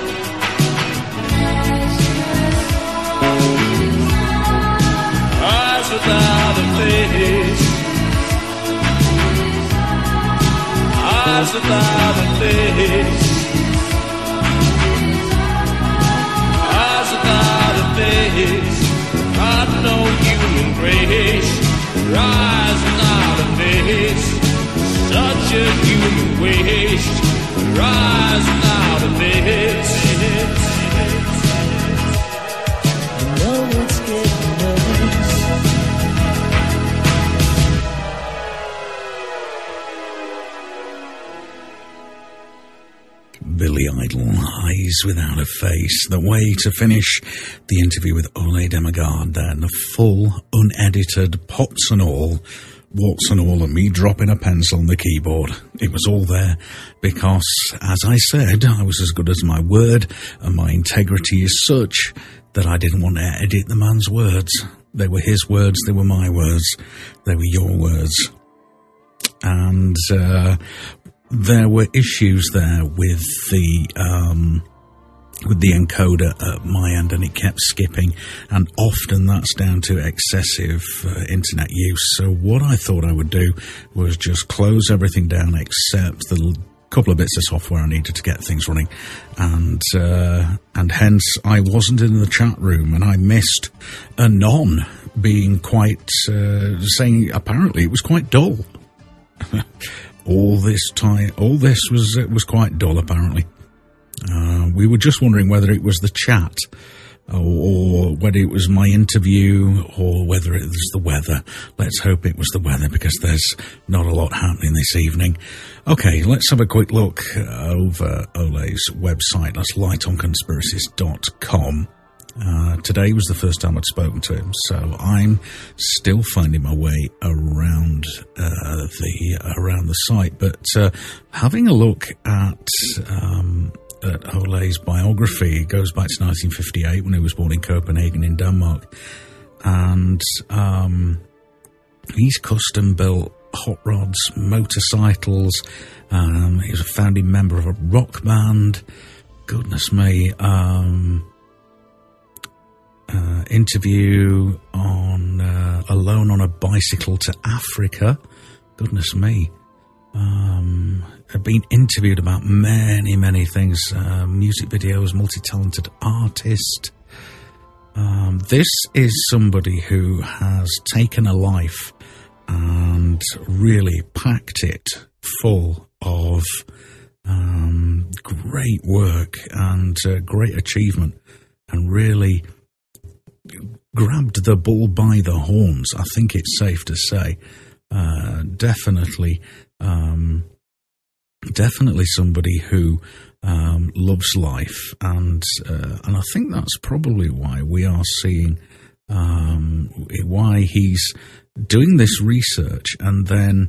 Eyes without a face, eyes without a face, eyes without a face, got no human grace. Your eyes without a face, such a human waste. Your eyes without a face. I know it's getting nervous. Billy Idol, Eyes Eyes Without a Face. The way to finish the interview with Ole Demigard then. A full, unedited, pots and all, warts and all, and me dropping a pencil on the keyboard. It was all there because, as I said, I was as good as my word, and my integrity is such that I didn't want to edit the man's words. They were his words, they were my words, they were your words. And uh, there were issues there with the um, with the encoder at my end, and it kept skipping, and often that's down to excessive uh, internet use. So what I thought I would do was just close everything down except the l- couple of bits of software I needed to get things running, and uh, and hence I wasn't in the chat room, and I missed Anon being quite uh, saying apparently it was quite dull. all this time, all this was uh, was quite dull apparently. Uh, we were just wondering whether it was the chat, or, or whether it was my interview, or whether it was the weather. Let's hope it was the weather, because there's not a lot happening this evening. Okay, let's have a quick look over Ole's website. That's light on conspiracies dot com. Uh, today was the first time I'd spoken to him, so I'm still finding my way around uh, the around the site. But uh, having a look at um, at Ole's biography, it goes back to nineteen fifty-eight when he was born in Copenhagen in Denmark, and um, he's custom built hot rods, motorcycles. Um, he was a founding member of a rock band. Goodness me. Um, Uh, interview on uh, Alone on a Bicycle to Africa. Goodness me. Um, I've been interviewed about many, many things. Uh, music videos, multi-talented artist. Um, this is somebody who has taken a life and really packed it full of um, great work and uh, great achievement, and really grabbed the bull by the horns, I think it's safe to say. Uh, definitely, um, definitely somebody who um, loves life, and uh, and I think that's probably why we are seeing um, why he's doing this research, and then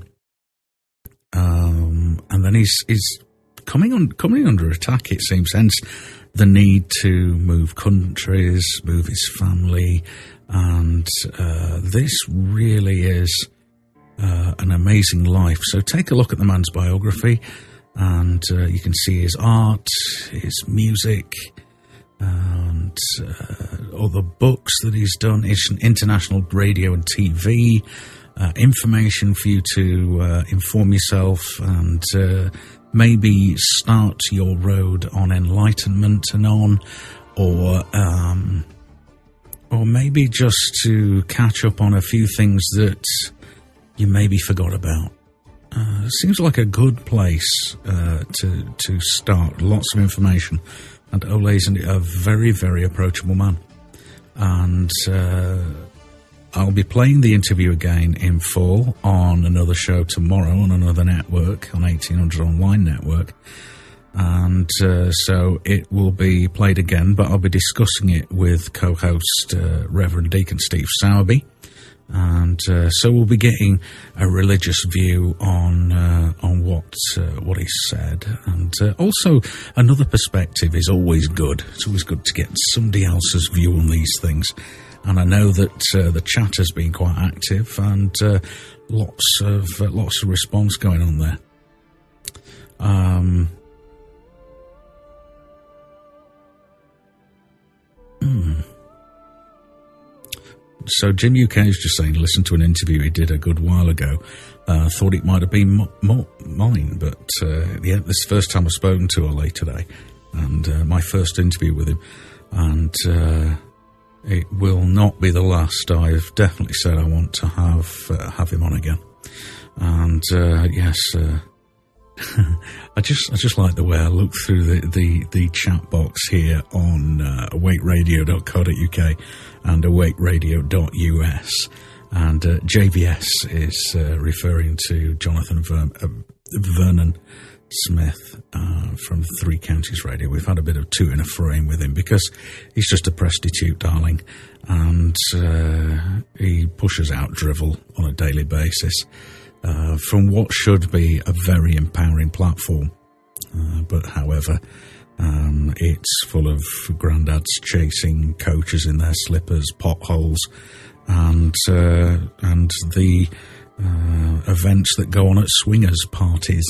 um, and then he's he's coming on coming under attack. It seems, hence the need to move countries, move his family, and uh, this really is uh, an amazing life. So take a look at the man's biography, and uh, you can see his art, his music, and uh, all the books that he's done. It's an international radio and T V, uh, information for you to uh, inform yourself and uh, maybe start your road on enlightenment and on, or um, or maybe just to catch up on a few things that you maybe forgot about. Uh, seems like a good place uh, to to start. Lots of information, and Ole's a very, very approachable man. And uh, I'll be playing the interview again in full on another show tomorrow on another network, on eighteen hundred Online Network. And uh, so it will be played again, but I'll be discussing it with co-host uh, Reverend Deacon Steve Sowerby. And uh, so we'll be getting a religious view on uh, on what uh, what he said, and uh, also another perspective is always good. It's always good to get somebody else's view on these things. And I know that uh, the chat has been quite active, and uh, lots of uh, lots of response going on there. Um. Hmm. So Jim U K is just saying, listen to an interview he did a good while ago. Uh, thought it might have been mo- mo- mine, but uh, yeah, this is the first time I've spoken to Ole today, and uh, my first interview with him, and uh, it will not be the last. I've definitely said I want to have uh, have him on again, and uh, yes, uh, I just I just like the way I look through the, the, the chat box here on uh, awake radio dot co dot U K and awake radio dot U S, and uh, J V S is uh, referring to Jonathan Ver- uh, Vernon Smith uh, from Three Counties Radio. We've had a bit of two in a frame with him because he's just a prostitute, darling, and uh, he pushes out drivel on a daily basis uh, from what should be a very empowering platform. Uh, but however, um, it's full of granddads chasing coaches in their slippers, potholes, and uh, and the uh, events that go on at swingers parties.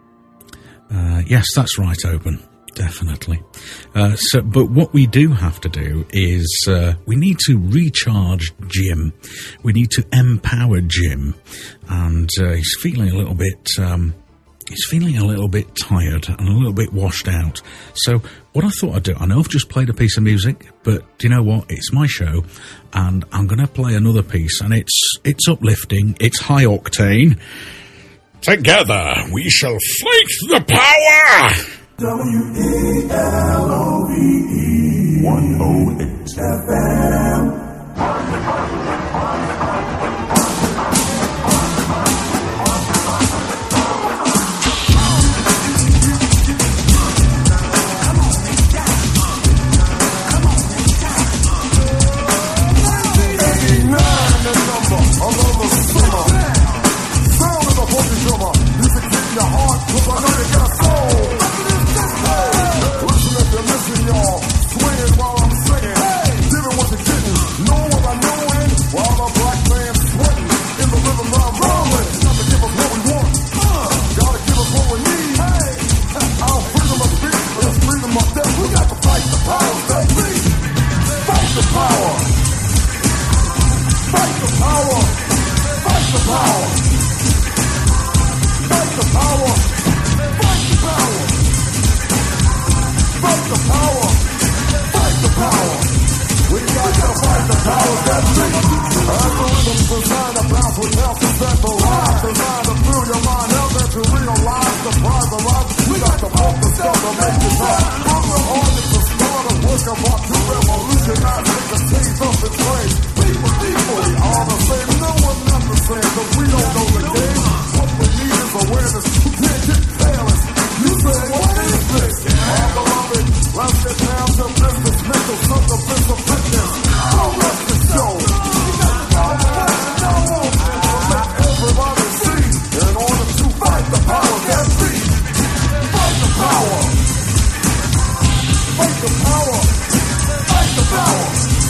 Uh, yes, that's right, Open. Definitely. Uh, so, but what we do have to do is uh, we need to recharge Jim. We need to empower Jim, and uh, he's feeling a little bit. Um, he's feeling a little bit tired and a little bit washed out. So, what I thought I'd do, I know I've just played a piece of music, but do you know what? It's my show, and I'm going to play another piece, and it's it's uplifting. It's high octane. Together we shall fight the power! W E L O V E one oh eight F M. Fight the power! Fight the power!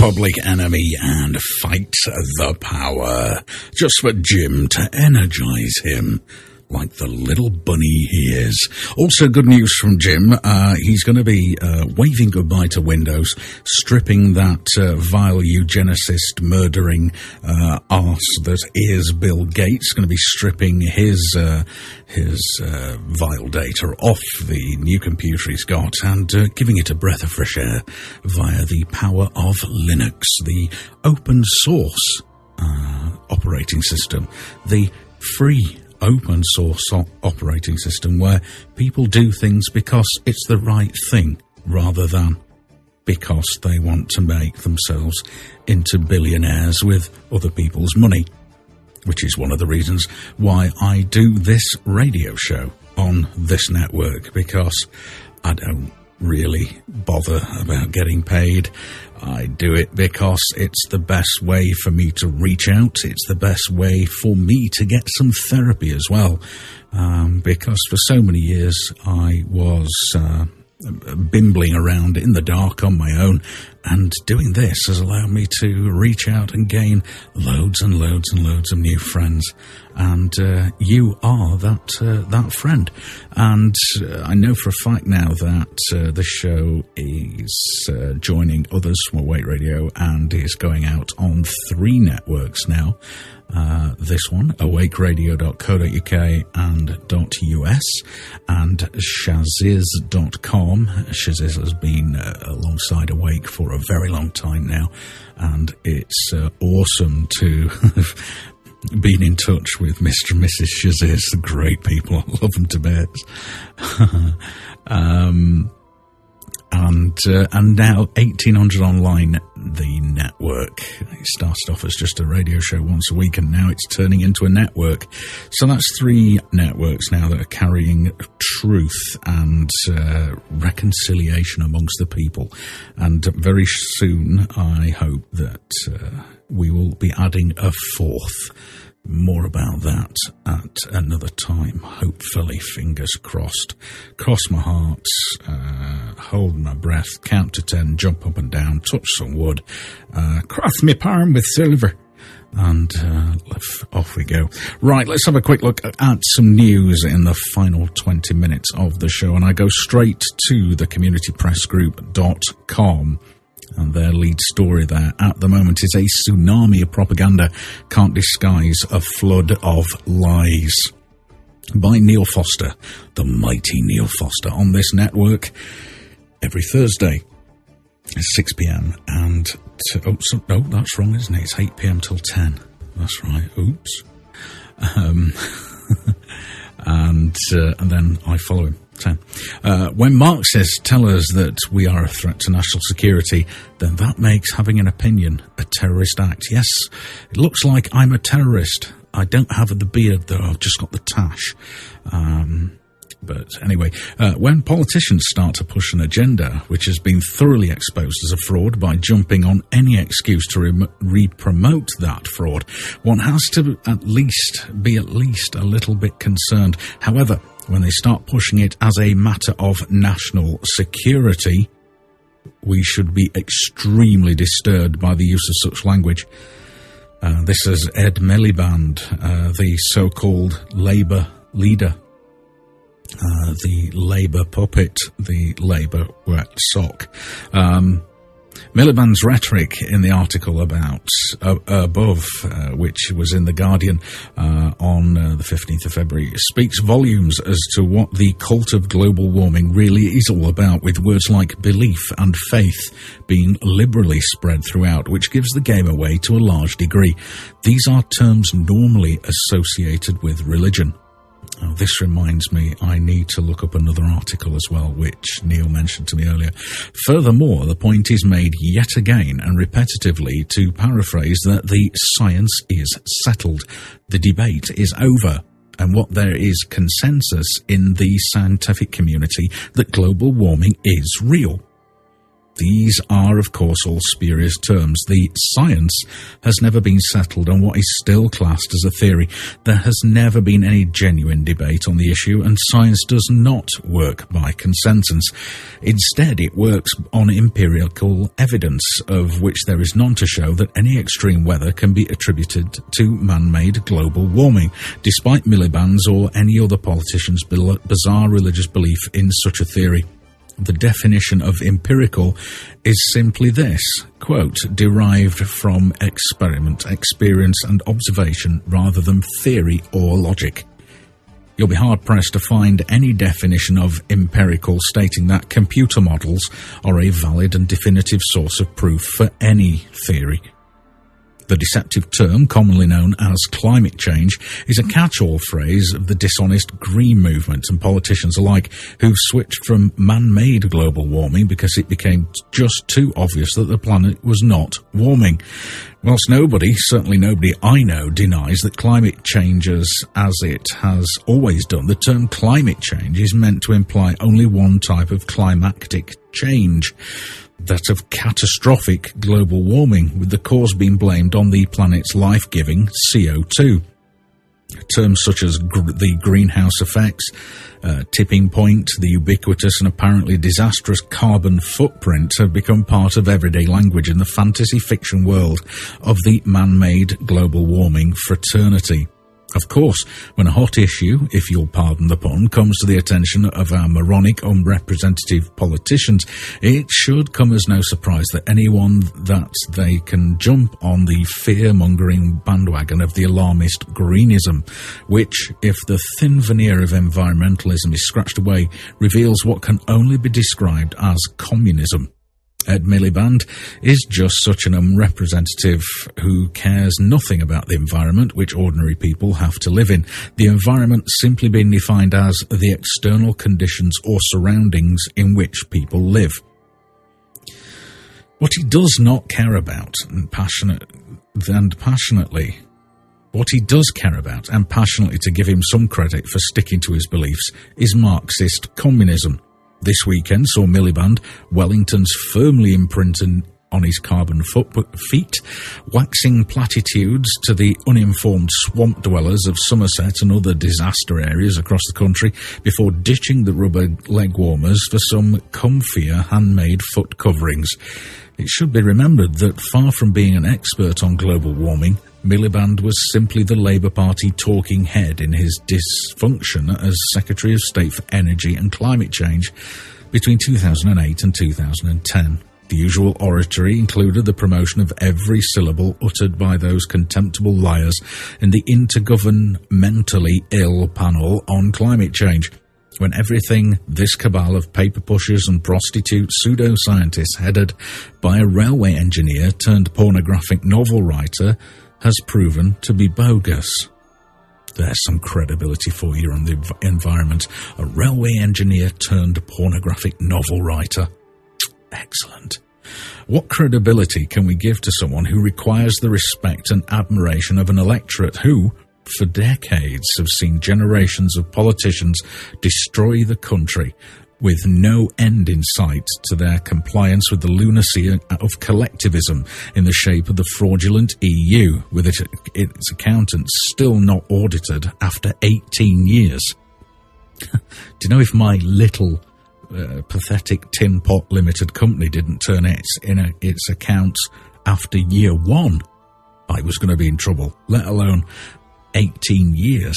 Public Enemy and Fight the Power, just for Jim to energize him like the little bunny he is. Also, good news from Jim. Uh, he's going to be uh, waving goodbye to Windows, stripping that uh, vile eugenicist murdering uh, arse that is Bill Gates. Going to be stripping his uh, his uh, vile data off the new computer he's got and uh, giving it a breath of fresh air via the power of Linux, the open source uh, operating system, the free open source operating system where people do things because it's the right thing rather than because they want to make themselves into billionaires with other people's money, which is one of the reasons why I do this radio show on this network, because I don't really bother about getting paid. I do it because it's the best way for me to reach out. It's the best way for me to get some therapy as well. Um, because for so many years I was uh, bimbling around in the dark on my own, and doing this has allowed me to reach out and gain loads and loads and loads of new friends. And uh, you are that uh, that friend. And uh, I know for a fact now that uh, the show is uh, joining others from Awake Radio and is going out on three networks now. Uh, this one, awake radio dot co dot uk and .us, and shaziz dot com. Shaziz has been uh, alongside Awake for a very long time now, and it's uh, awesome to been in touch with Mister and Missus Shaziz. Great people. I love them to bits. um, and uh, and now eighteen hundred Online, the network. It started off as just a radio show once a week, and now it's turning into a network. So that's three networks now that are carrying truth and uh, reconciliation amongst the people. And very soon, I hope that uh, we will be adding a fourth. More about that at another time, hopefully, fingers crossed. Cross my heart, uh, hold my breath, count to ten, jump up and down, touch some wood, uh, cross my palm with silver, and uh, off we go. Right, let's have a quick look at some news in the final twenty minutes of the show, and I go straight to the community press group dot com. And their lead story there at the moment is a tsunami of propaganda can't disguise a flood of lies. By Neil Foster, the mighty Neil Foster, on this network every Thursday at six p.m. And, to, oh, so, no, that's wrong, isn't it? It's eight p.m. till ten. That's right. Oops. Um, and, uh, and then I follow him. Uh, when Marxists tell us that we are a threat to national security, then that makes having an opinion a terrorist act. Yes, it looks like I'm a terrorist. I don't have the beard, though. I've just got the tash. Um, but anyway, uh, when politicians start to push an agenda which has been thoroughly exposed as a fraud by jumping on any excuse to re- re-promote that fraud, one has to at least be at least a little bit concerned. However, when they start pushing it as a matter of national security, we should be extremely disturbed by the use of such language. Uh, this is Ed Miliband, uh, the so-called Labour leader, uh, the Labour puppet, the Labour wet sock. Um, Miliband's rhetoric in the article about uh, above, uh, which was in The Guardian uh, on uh, the fifteenth of February, speaks volumes as to what the cult of global warming really is all about, with words like belief and faith being liberally spread throughout, which gives the game away to a large degree. These are terms normally associated with religion. Oh, this reminds me, I need to look up another article as well, which Neil mentioned to me earlier. Furthermore, the point is made yet again and repetitively, to paraphrase, that the science is settled, the debate is over, and what there is consensus in the scientific community that global warming is real. These are, of course, all spurious terms. The science has never been settled on what is still classed as a theory. There has never been any genuine debate on the issue, and science does not work by consensus. Instead, it works on empirical evidence, of which there is none to show that any extreme weather can be attributed to man-made global warming, despite Miliband's or any other politician's bizarre religious belief in such a theory. The definition of empirical is simply this, quote, derived from experiment, experience and observation rather than theory or logic. You'll be hard-pressed to find any definition of empirical stating that computer models are a valid and definitive source of proof for any theory. The deceptive term, commonly known as climate change, is a catch-all phrase of the dishonest green movement and politicians alike who've switched from man-made global warming because it became just too obvious that the planet was not warming. Whilst nobody, certainly nobody I know, denies that climate changes as it has always done, the term climate change is meant to imply only one type of climactic change, that of catastrophic global warming, with the cause being blamed on the planet's life-giving C O two. Terms such as gr- the greenhouse effects, uh, tipping point, the ubiquitous and apparently disastrous carbon footprint have become part of everyday language in the fantasy fiction world of the man-made global warming fraternity. Of course, when a hot issue, if you'll pardon the pun, comes to the attention of our moronic, unrepresentative politicians, it should come as no surprise that anyone that they can jump on the fear-mongering bandwagon of the alarmist greenism, which, if the thin veneer of environmentalism is scratched away, reveals what can only be described as communism. Ed Miliband is just such an unrepresentative who cares nothing about the environment which ordinary people have to live in, the environment simply being defined as the external conditions or surroundings in which people live. What he does not care about, and passionate and passionately, what he does care about, and passionately to give him some credit for sticking to his beliefs, is Marxist communism. This weekend saw Miliband, Wellington's firmly imprinted on his carbon foot feet, waxing platitudes to the uninformed swamp dwellers of Somerset and other disaster areas across the country before ditching the rubber leg warmers for some comfier handmade foot coverings. It should be remembered that far from being an expert on global warming, Miliband was simply the Labour Party talking head in his dysfunction as Secretary of State for Energy and Climate Change between two thousand eight and two thousand ten. The usual oratory included the promotion of every syllable uttered by those contemptible liars in the Intergovernmentally Ill panel on climate change, when everything this cabal of paper pushers and prostitute pseudoscientists headed by a railway engineer turned pornographic novel writer has proven to be bogus. There's some credibility for you on the v- environment. A railway engineer turned pornographic novel writer. Excellent. What credibility can we give to someone who requires the respect and admiration of an electorate who, for decades, have seen generations of politicians destroy the country with no end in sight to their compliance with the lunacy of collectivism in the shape of the fraudulent E U, with it, its accountants still not audited after eighteen years? Do you know if my little uh, pathetic tin pot limited company didn't turn its, in a, its accounts after year one, I was going to be in trouble, let alone eighteen years.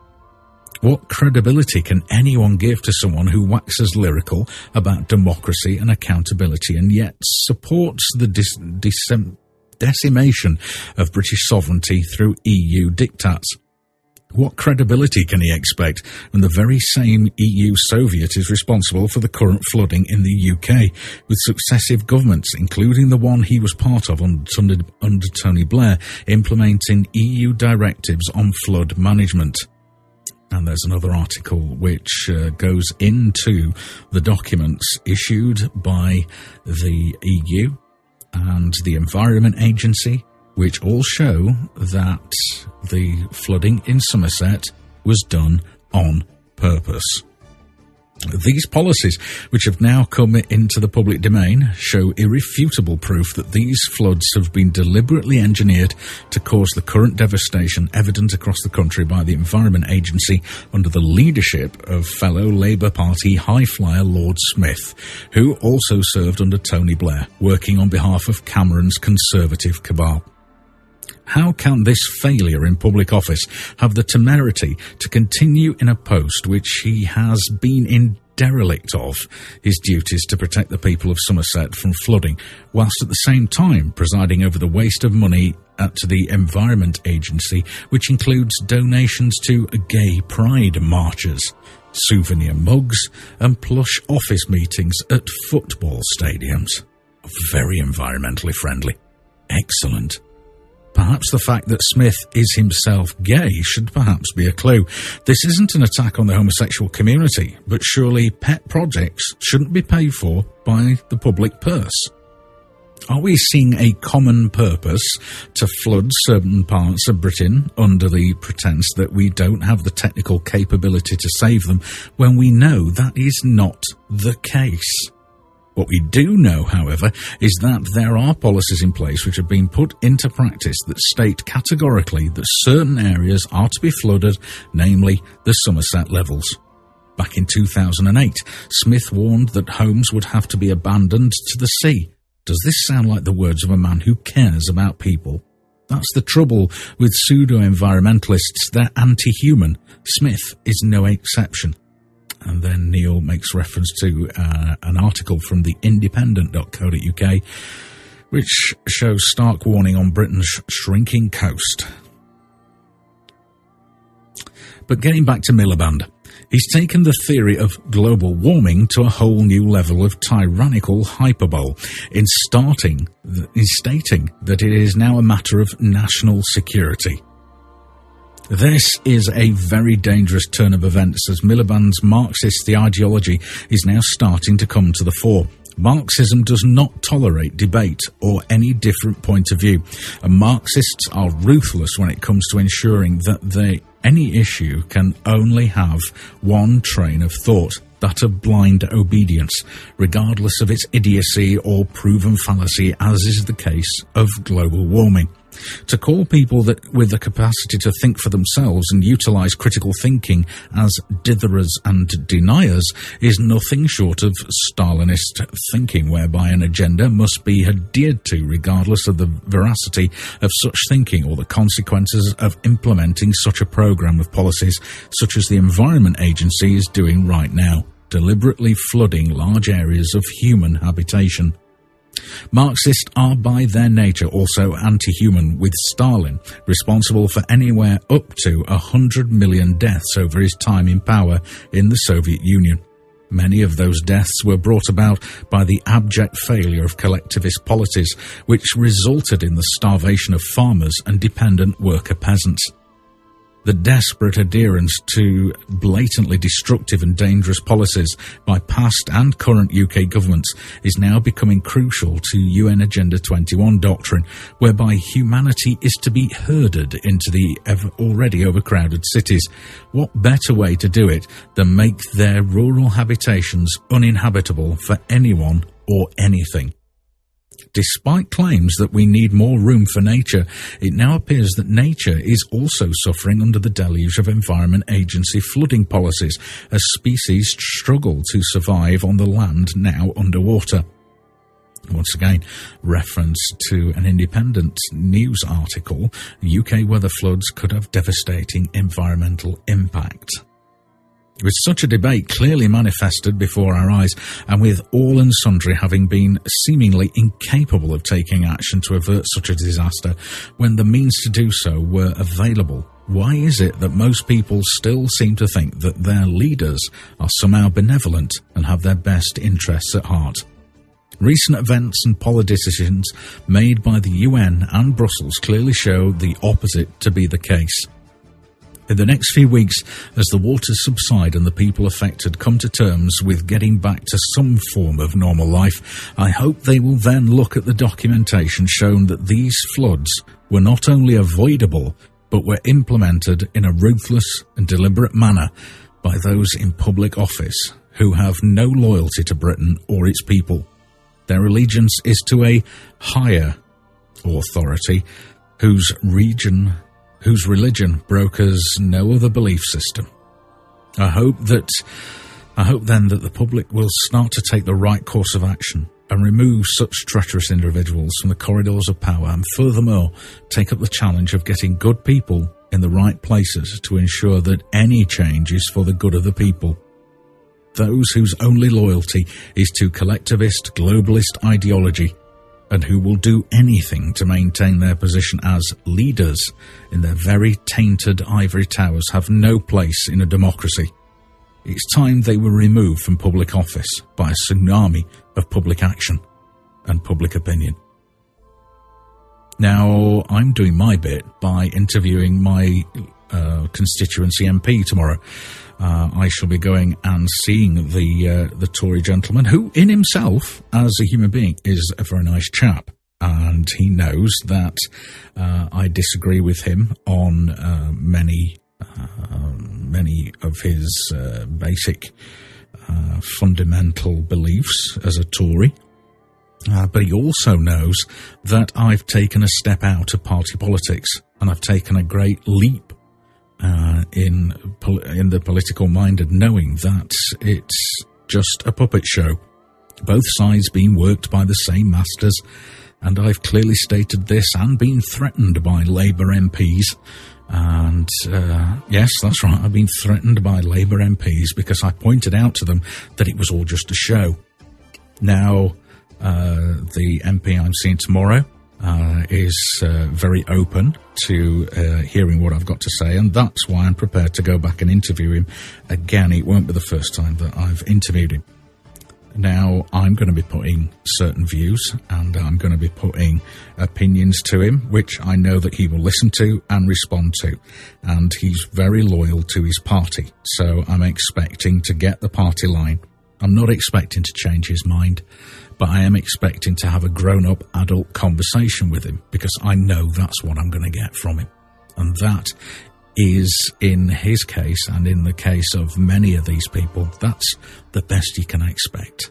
What credibility can anyone give to someone who waxes lyrical about democracy and accountability and yet supports the dis- dis- decimation of British sovereignty through E U diktats? What credibility can he expect when the very same E U Soviet is responsible for the current flooding in the U K, with successive governments, including the one he was part of under, under Tony Blair, implementing E U directives on flood management? And there's another article which uh, goes into the documents issued by the E U and the Environment Agency, which all show that the flooding in Somerset was done on purpose. These policies, which have now come into the public domain, show irrefutable proof that these floods have been deliberately engineered to cause the current devastation evident across the country by the Environment Agency under the leadership of fellow Labour Party high-flyer Lord Smith, who also served under Tony Blair, working on behalf of Cameron's Conservative cabal. How can this failure in public office have the temerity to continue in a post which he has been in derelict of his duties to protect the people of Somerset from flooding, whilst at the same time presiding over the waste of money at the Environment Agency, which includes donations to gay pride marches, souvenir mugs and plush office meetings at football stadiums? Very environmentally friendly. Excellent. Perhaps the fact that Smith is himself gay should perhaps be a clue. This isn't an attack on the homosexual community, but surely pet projects shouldn't be paid for by the public purse. Are we seeing a common purpose to flood certain parts of Britain under the pretense that we don't have the technical capability to save them, when we know that is not the case? What we do know, however, is that there are policies in place which have been put into practice that state categorically that certain areas are to be flooded, namely the Somerset levels. Back in two thousand eight, Smith warned that homes would have to be abandoned to the sea. Does this sound like the words of a man who cares about people? That's the trouble with pseudo-environmentalists. They're anti-human. Smith is no exception. And then Neil makes reference to uh, an article from the independent dot co dot uk, which shows stark warning on Britain's shrinking coast. But getting back to Miliband, he's taken the theory of global warming to a whole new level of tyrannical hyperbole in, starting, in stating that it is now a matter of national security. This is a very dangerous turn of events, as Miliband's Marxist ideology is now starting to come to the fore. Marxism does not tolerate debate or any different point of view, and Marxists are ruthless when it comes to ensuring that they, any issue can only have one train of thought, that of blind obedience, regardless of its idiocy or proven fallacy, as is the case of global warming. To call people that with the capacity to think for themselves and utilise critical thinking as ditherers and deniers is nothing short of Stalinist thinking, whereby an agenda must be adhered to regardless of the veracity of such thinking or the consequences of implementing such a programme of policies, such as the Environment Agency is doing right now, deliberately flooding large areas of human habitation. Marxists are by their nature also anti-human, with Stalin responsible for anywhere up to a hundred million deaths over his time in power in the Soviet Union. Many of those deaths were brought about by the abject failure of collectivist policies, which resulted in the starvation of farmers and dependent worker peasants. The desperate adherence to blatantly destructive and dangerous policies by past and current U K governments is now becoming crucial to U N Agenda twenty-one doctrine, whereby humanity is to be herded into the ever already overcrowded cities. What better way to do it than make their rural habitations uninhabitable for anyone or anything? Despite claims that we need more room for nature, it now appears that nature is also suffering under the deluge of Environment Agency flooding policies as species struggle to survive on the land now underwater. Once again, reference to an independent news article, U K weather floods could have devastating environmental impact. With such a debate clearly manifested before our eyes, and with all and sundry having been seemingly incapable of taking action to avert such a disaster when the means to do so were available, why is it that most people still seem to think that their leaders are somehow benevolent and have their best interests at heart? Recent events and policy decisions made by the U N and Brussels clearly show the opposite to be the case. In the next few weeks, as the waters subside and the people affected come to terms with getting back to some form of normal life, I hope they will then look at the documentation showing that these floods were not only avoidable, but were implemented in a ruthless and deliberate manner by those in public office who have no loyalty to Britain or its people. Their allegiance is to a higher authority whose region, whose religion brokers no other belief system. I hope that, I hope then that the public will start to take the right course of action and remove such treacherous individuals from the corridors of power, and furthermore, take up the challenge of getting good people in the right places to ensure that any change is for the good of the people. Those whose only loyalty is to collectivist, globalist ideology, and who will do anything to maintain their position as leaders in their very tainted ivory towers, have no place in a democracy. It's time they were removed from public office by a tsunami of public action and public opinion. Now, I'm doing my bit by interviewing my uh, constituency M P tomorrow. Uh, I shall be going and seeing the uh, the Tory gentleman, who in himself, as a human being, is a very nice chap. And he knows that uh, I disagree with him on uh, many uh, many of his uh, basic uh, fundamental beliefs as a Tory. Uh, but he also knows that I've taken a step out of party politics, and I've taken a great leap uh, in pol- in the political minded, knowing that it's just a puppet show, both sides being worked by the same masters. And I've clearly stated this and been threatened by Labour M Ps. And uh, yes, that's right, I've been threatened by Labour M Ps because I pointed out to them that it was all just a show. Now, uh, the M P I'm seeing tomorrow uh, is uh, very open to uh, hearing what I've got to say, and that's why I'm prepared to go back and interview him again. It won't be the first time that I've interviewed him. Now, I'm going to be putting certain views and I'm going to be putting opinions to him, which I know that he will listen to and respond to. And he's very loyal to his party, so I'm expecting to get the party line. I'm not expecting to change his mind, but I am expecting to have a grown-up adult conversation with him, because I know that's what I'm going to get from him. And that is, in his case and in the case of many of these people, that's the best you can expect.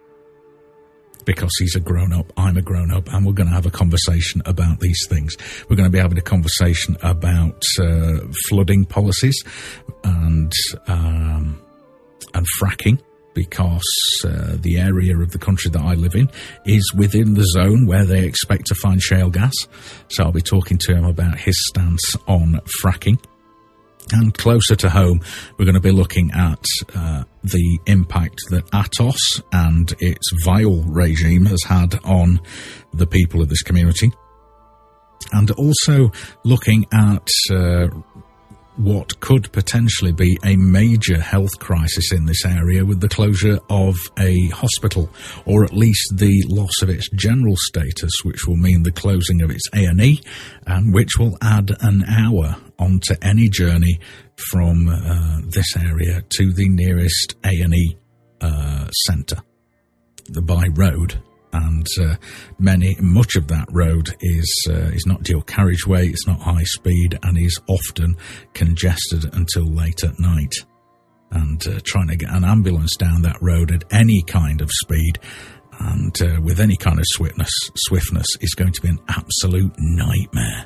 Because he's a grown-up, I'm a grown-up, and we're going to have a conversation about these things. We're going to be having a conversation about uh, flooding policies and um, and fracking, because uh, the area of the country that I live in is within the zone where they expect to find shale gas. So I'll be talking to him about his stance on fracking. And closer to home, we're going to be looking at uh, the impact that Atos and its vile regime has had on the people of this community. And also looking at uh, what could potentially be a major health crisis in this area with the closure of a hospital, or at least the loss of its general status, which will mean the closing of its A and E, and which will add an hour onto any journey from uh, this area to the nearest A and E uh, centre by road. And uh, many, much of that road is uh, is not dual carriageway, it's not high speed, and is often congested until late at night. And uh, trying to get an ambulance down that road at any kind of speed and uh, with any kind of swiftness, swiftness is going to be an absolute nightmare.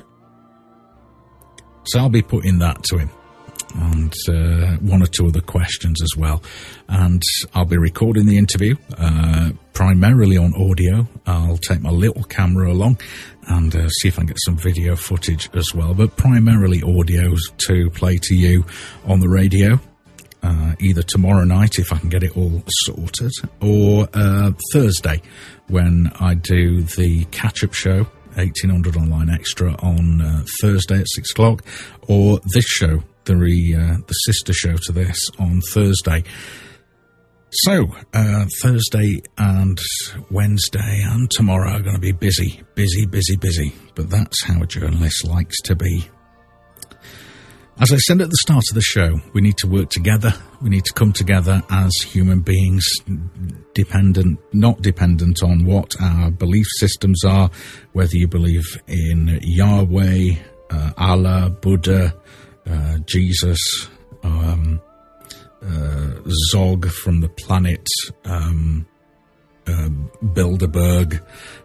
So I'll be putting that to him, and uh, one or two other questions as well. And I'll be recording the interview, uh, primarily on audio. I'll take my little camera along and uh, see if I can get some video footage as well, but primarily audio to play to you on the radio, uh, either tomorrow night if I can get it all sorted, or uh, Thursday when I do the catch-up show, eighteen hundred Online Extra, on uh, Thursday at six o'clock, or this show, the re, uh, the sister show to this, on Thursday. So, uh, Thursday and Wednesday and tomorrow are going to be busy, busy, busy, busy. But that's how a journalist likes to be. As I said at the start of the show, we need to work together. We need to come together as human beings, dependent, not dependent on what our belief systems are, whether you believe in Yahweh, uh, Allah, Buddha, uh, Jesus, um, uh, Zog from the planet um, uh, Bilderberg.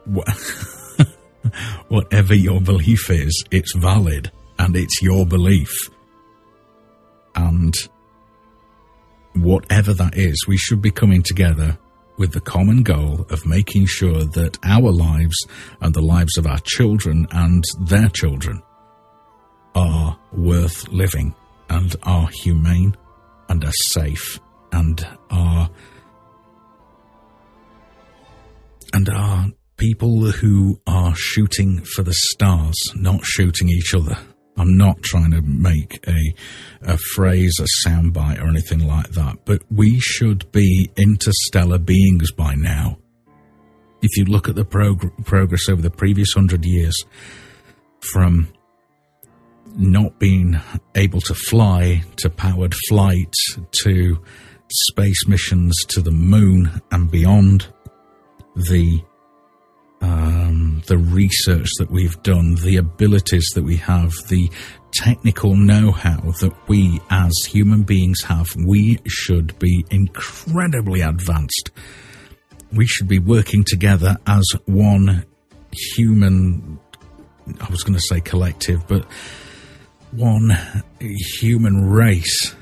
Whatever your belief is, it's valid, and it's your belief. And whatever that is, we should be coming together with the common goal of making sure that our lives and the lives of our children and their children are worth living and are humane and are safe and are and are people who are shooting for the stars, not shooting each other. I'm not trying to make a, a phrase, a soundbite or anything like that, but we should be interstellar beings by now. If you look at the prog- progress over the previous hundred years, from not being able to fly to powered flight to space missions to the moon and beyond, the Um, the research that we've done, the abilities that we have, the technical know-how that we as human beings have, we should be incredibly advanced. We should be working together as one human, I was going to say collective, but one human race.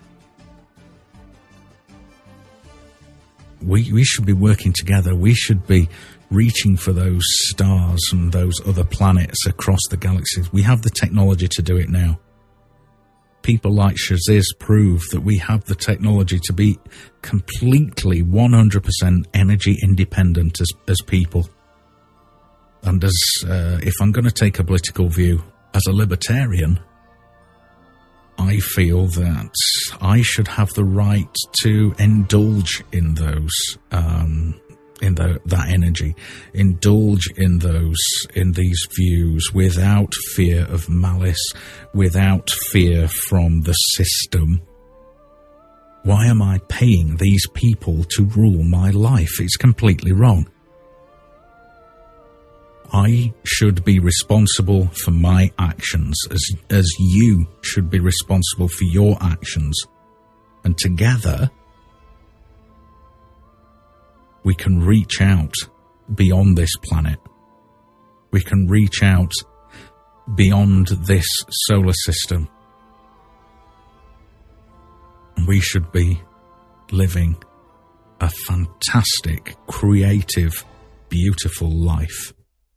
We, we should be working together. We should be reaching for those stars and those other planets across the galaxies. We have the technology to do it now. People like Shaziz prove that we have the technology to be completely one hundred percent energy independent as, as people. And as uh, if I'm going to take a political view, as a libertarian, I feel that I should have the right to indulge in those um in the, that energy, indulge in those, in these views without fear of malice, without fear from the system. Why am I paying these people to rule my life? It's completely wrong. I should be responsible for my actions as, as you should be responsible for your actions. And together, we can reach out beyond this planet. We can reach out beyond this solar system. And we should be living a fantastic, creative, beautiful life.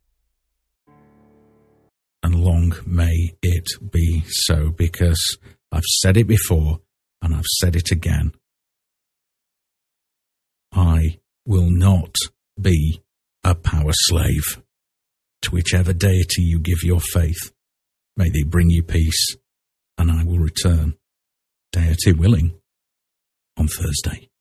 And long may it be so, because I've said it before and I've said it again. I will not be a power slave to whichever deity you give your faith. May they bring you peace, and I will return, deity willing, on Thursday.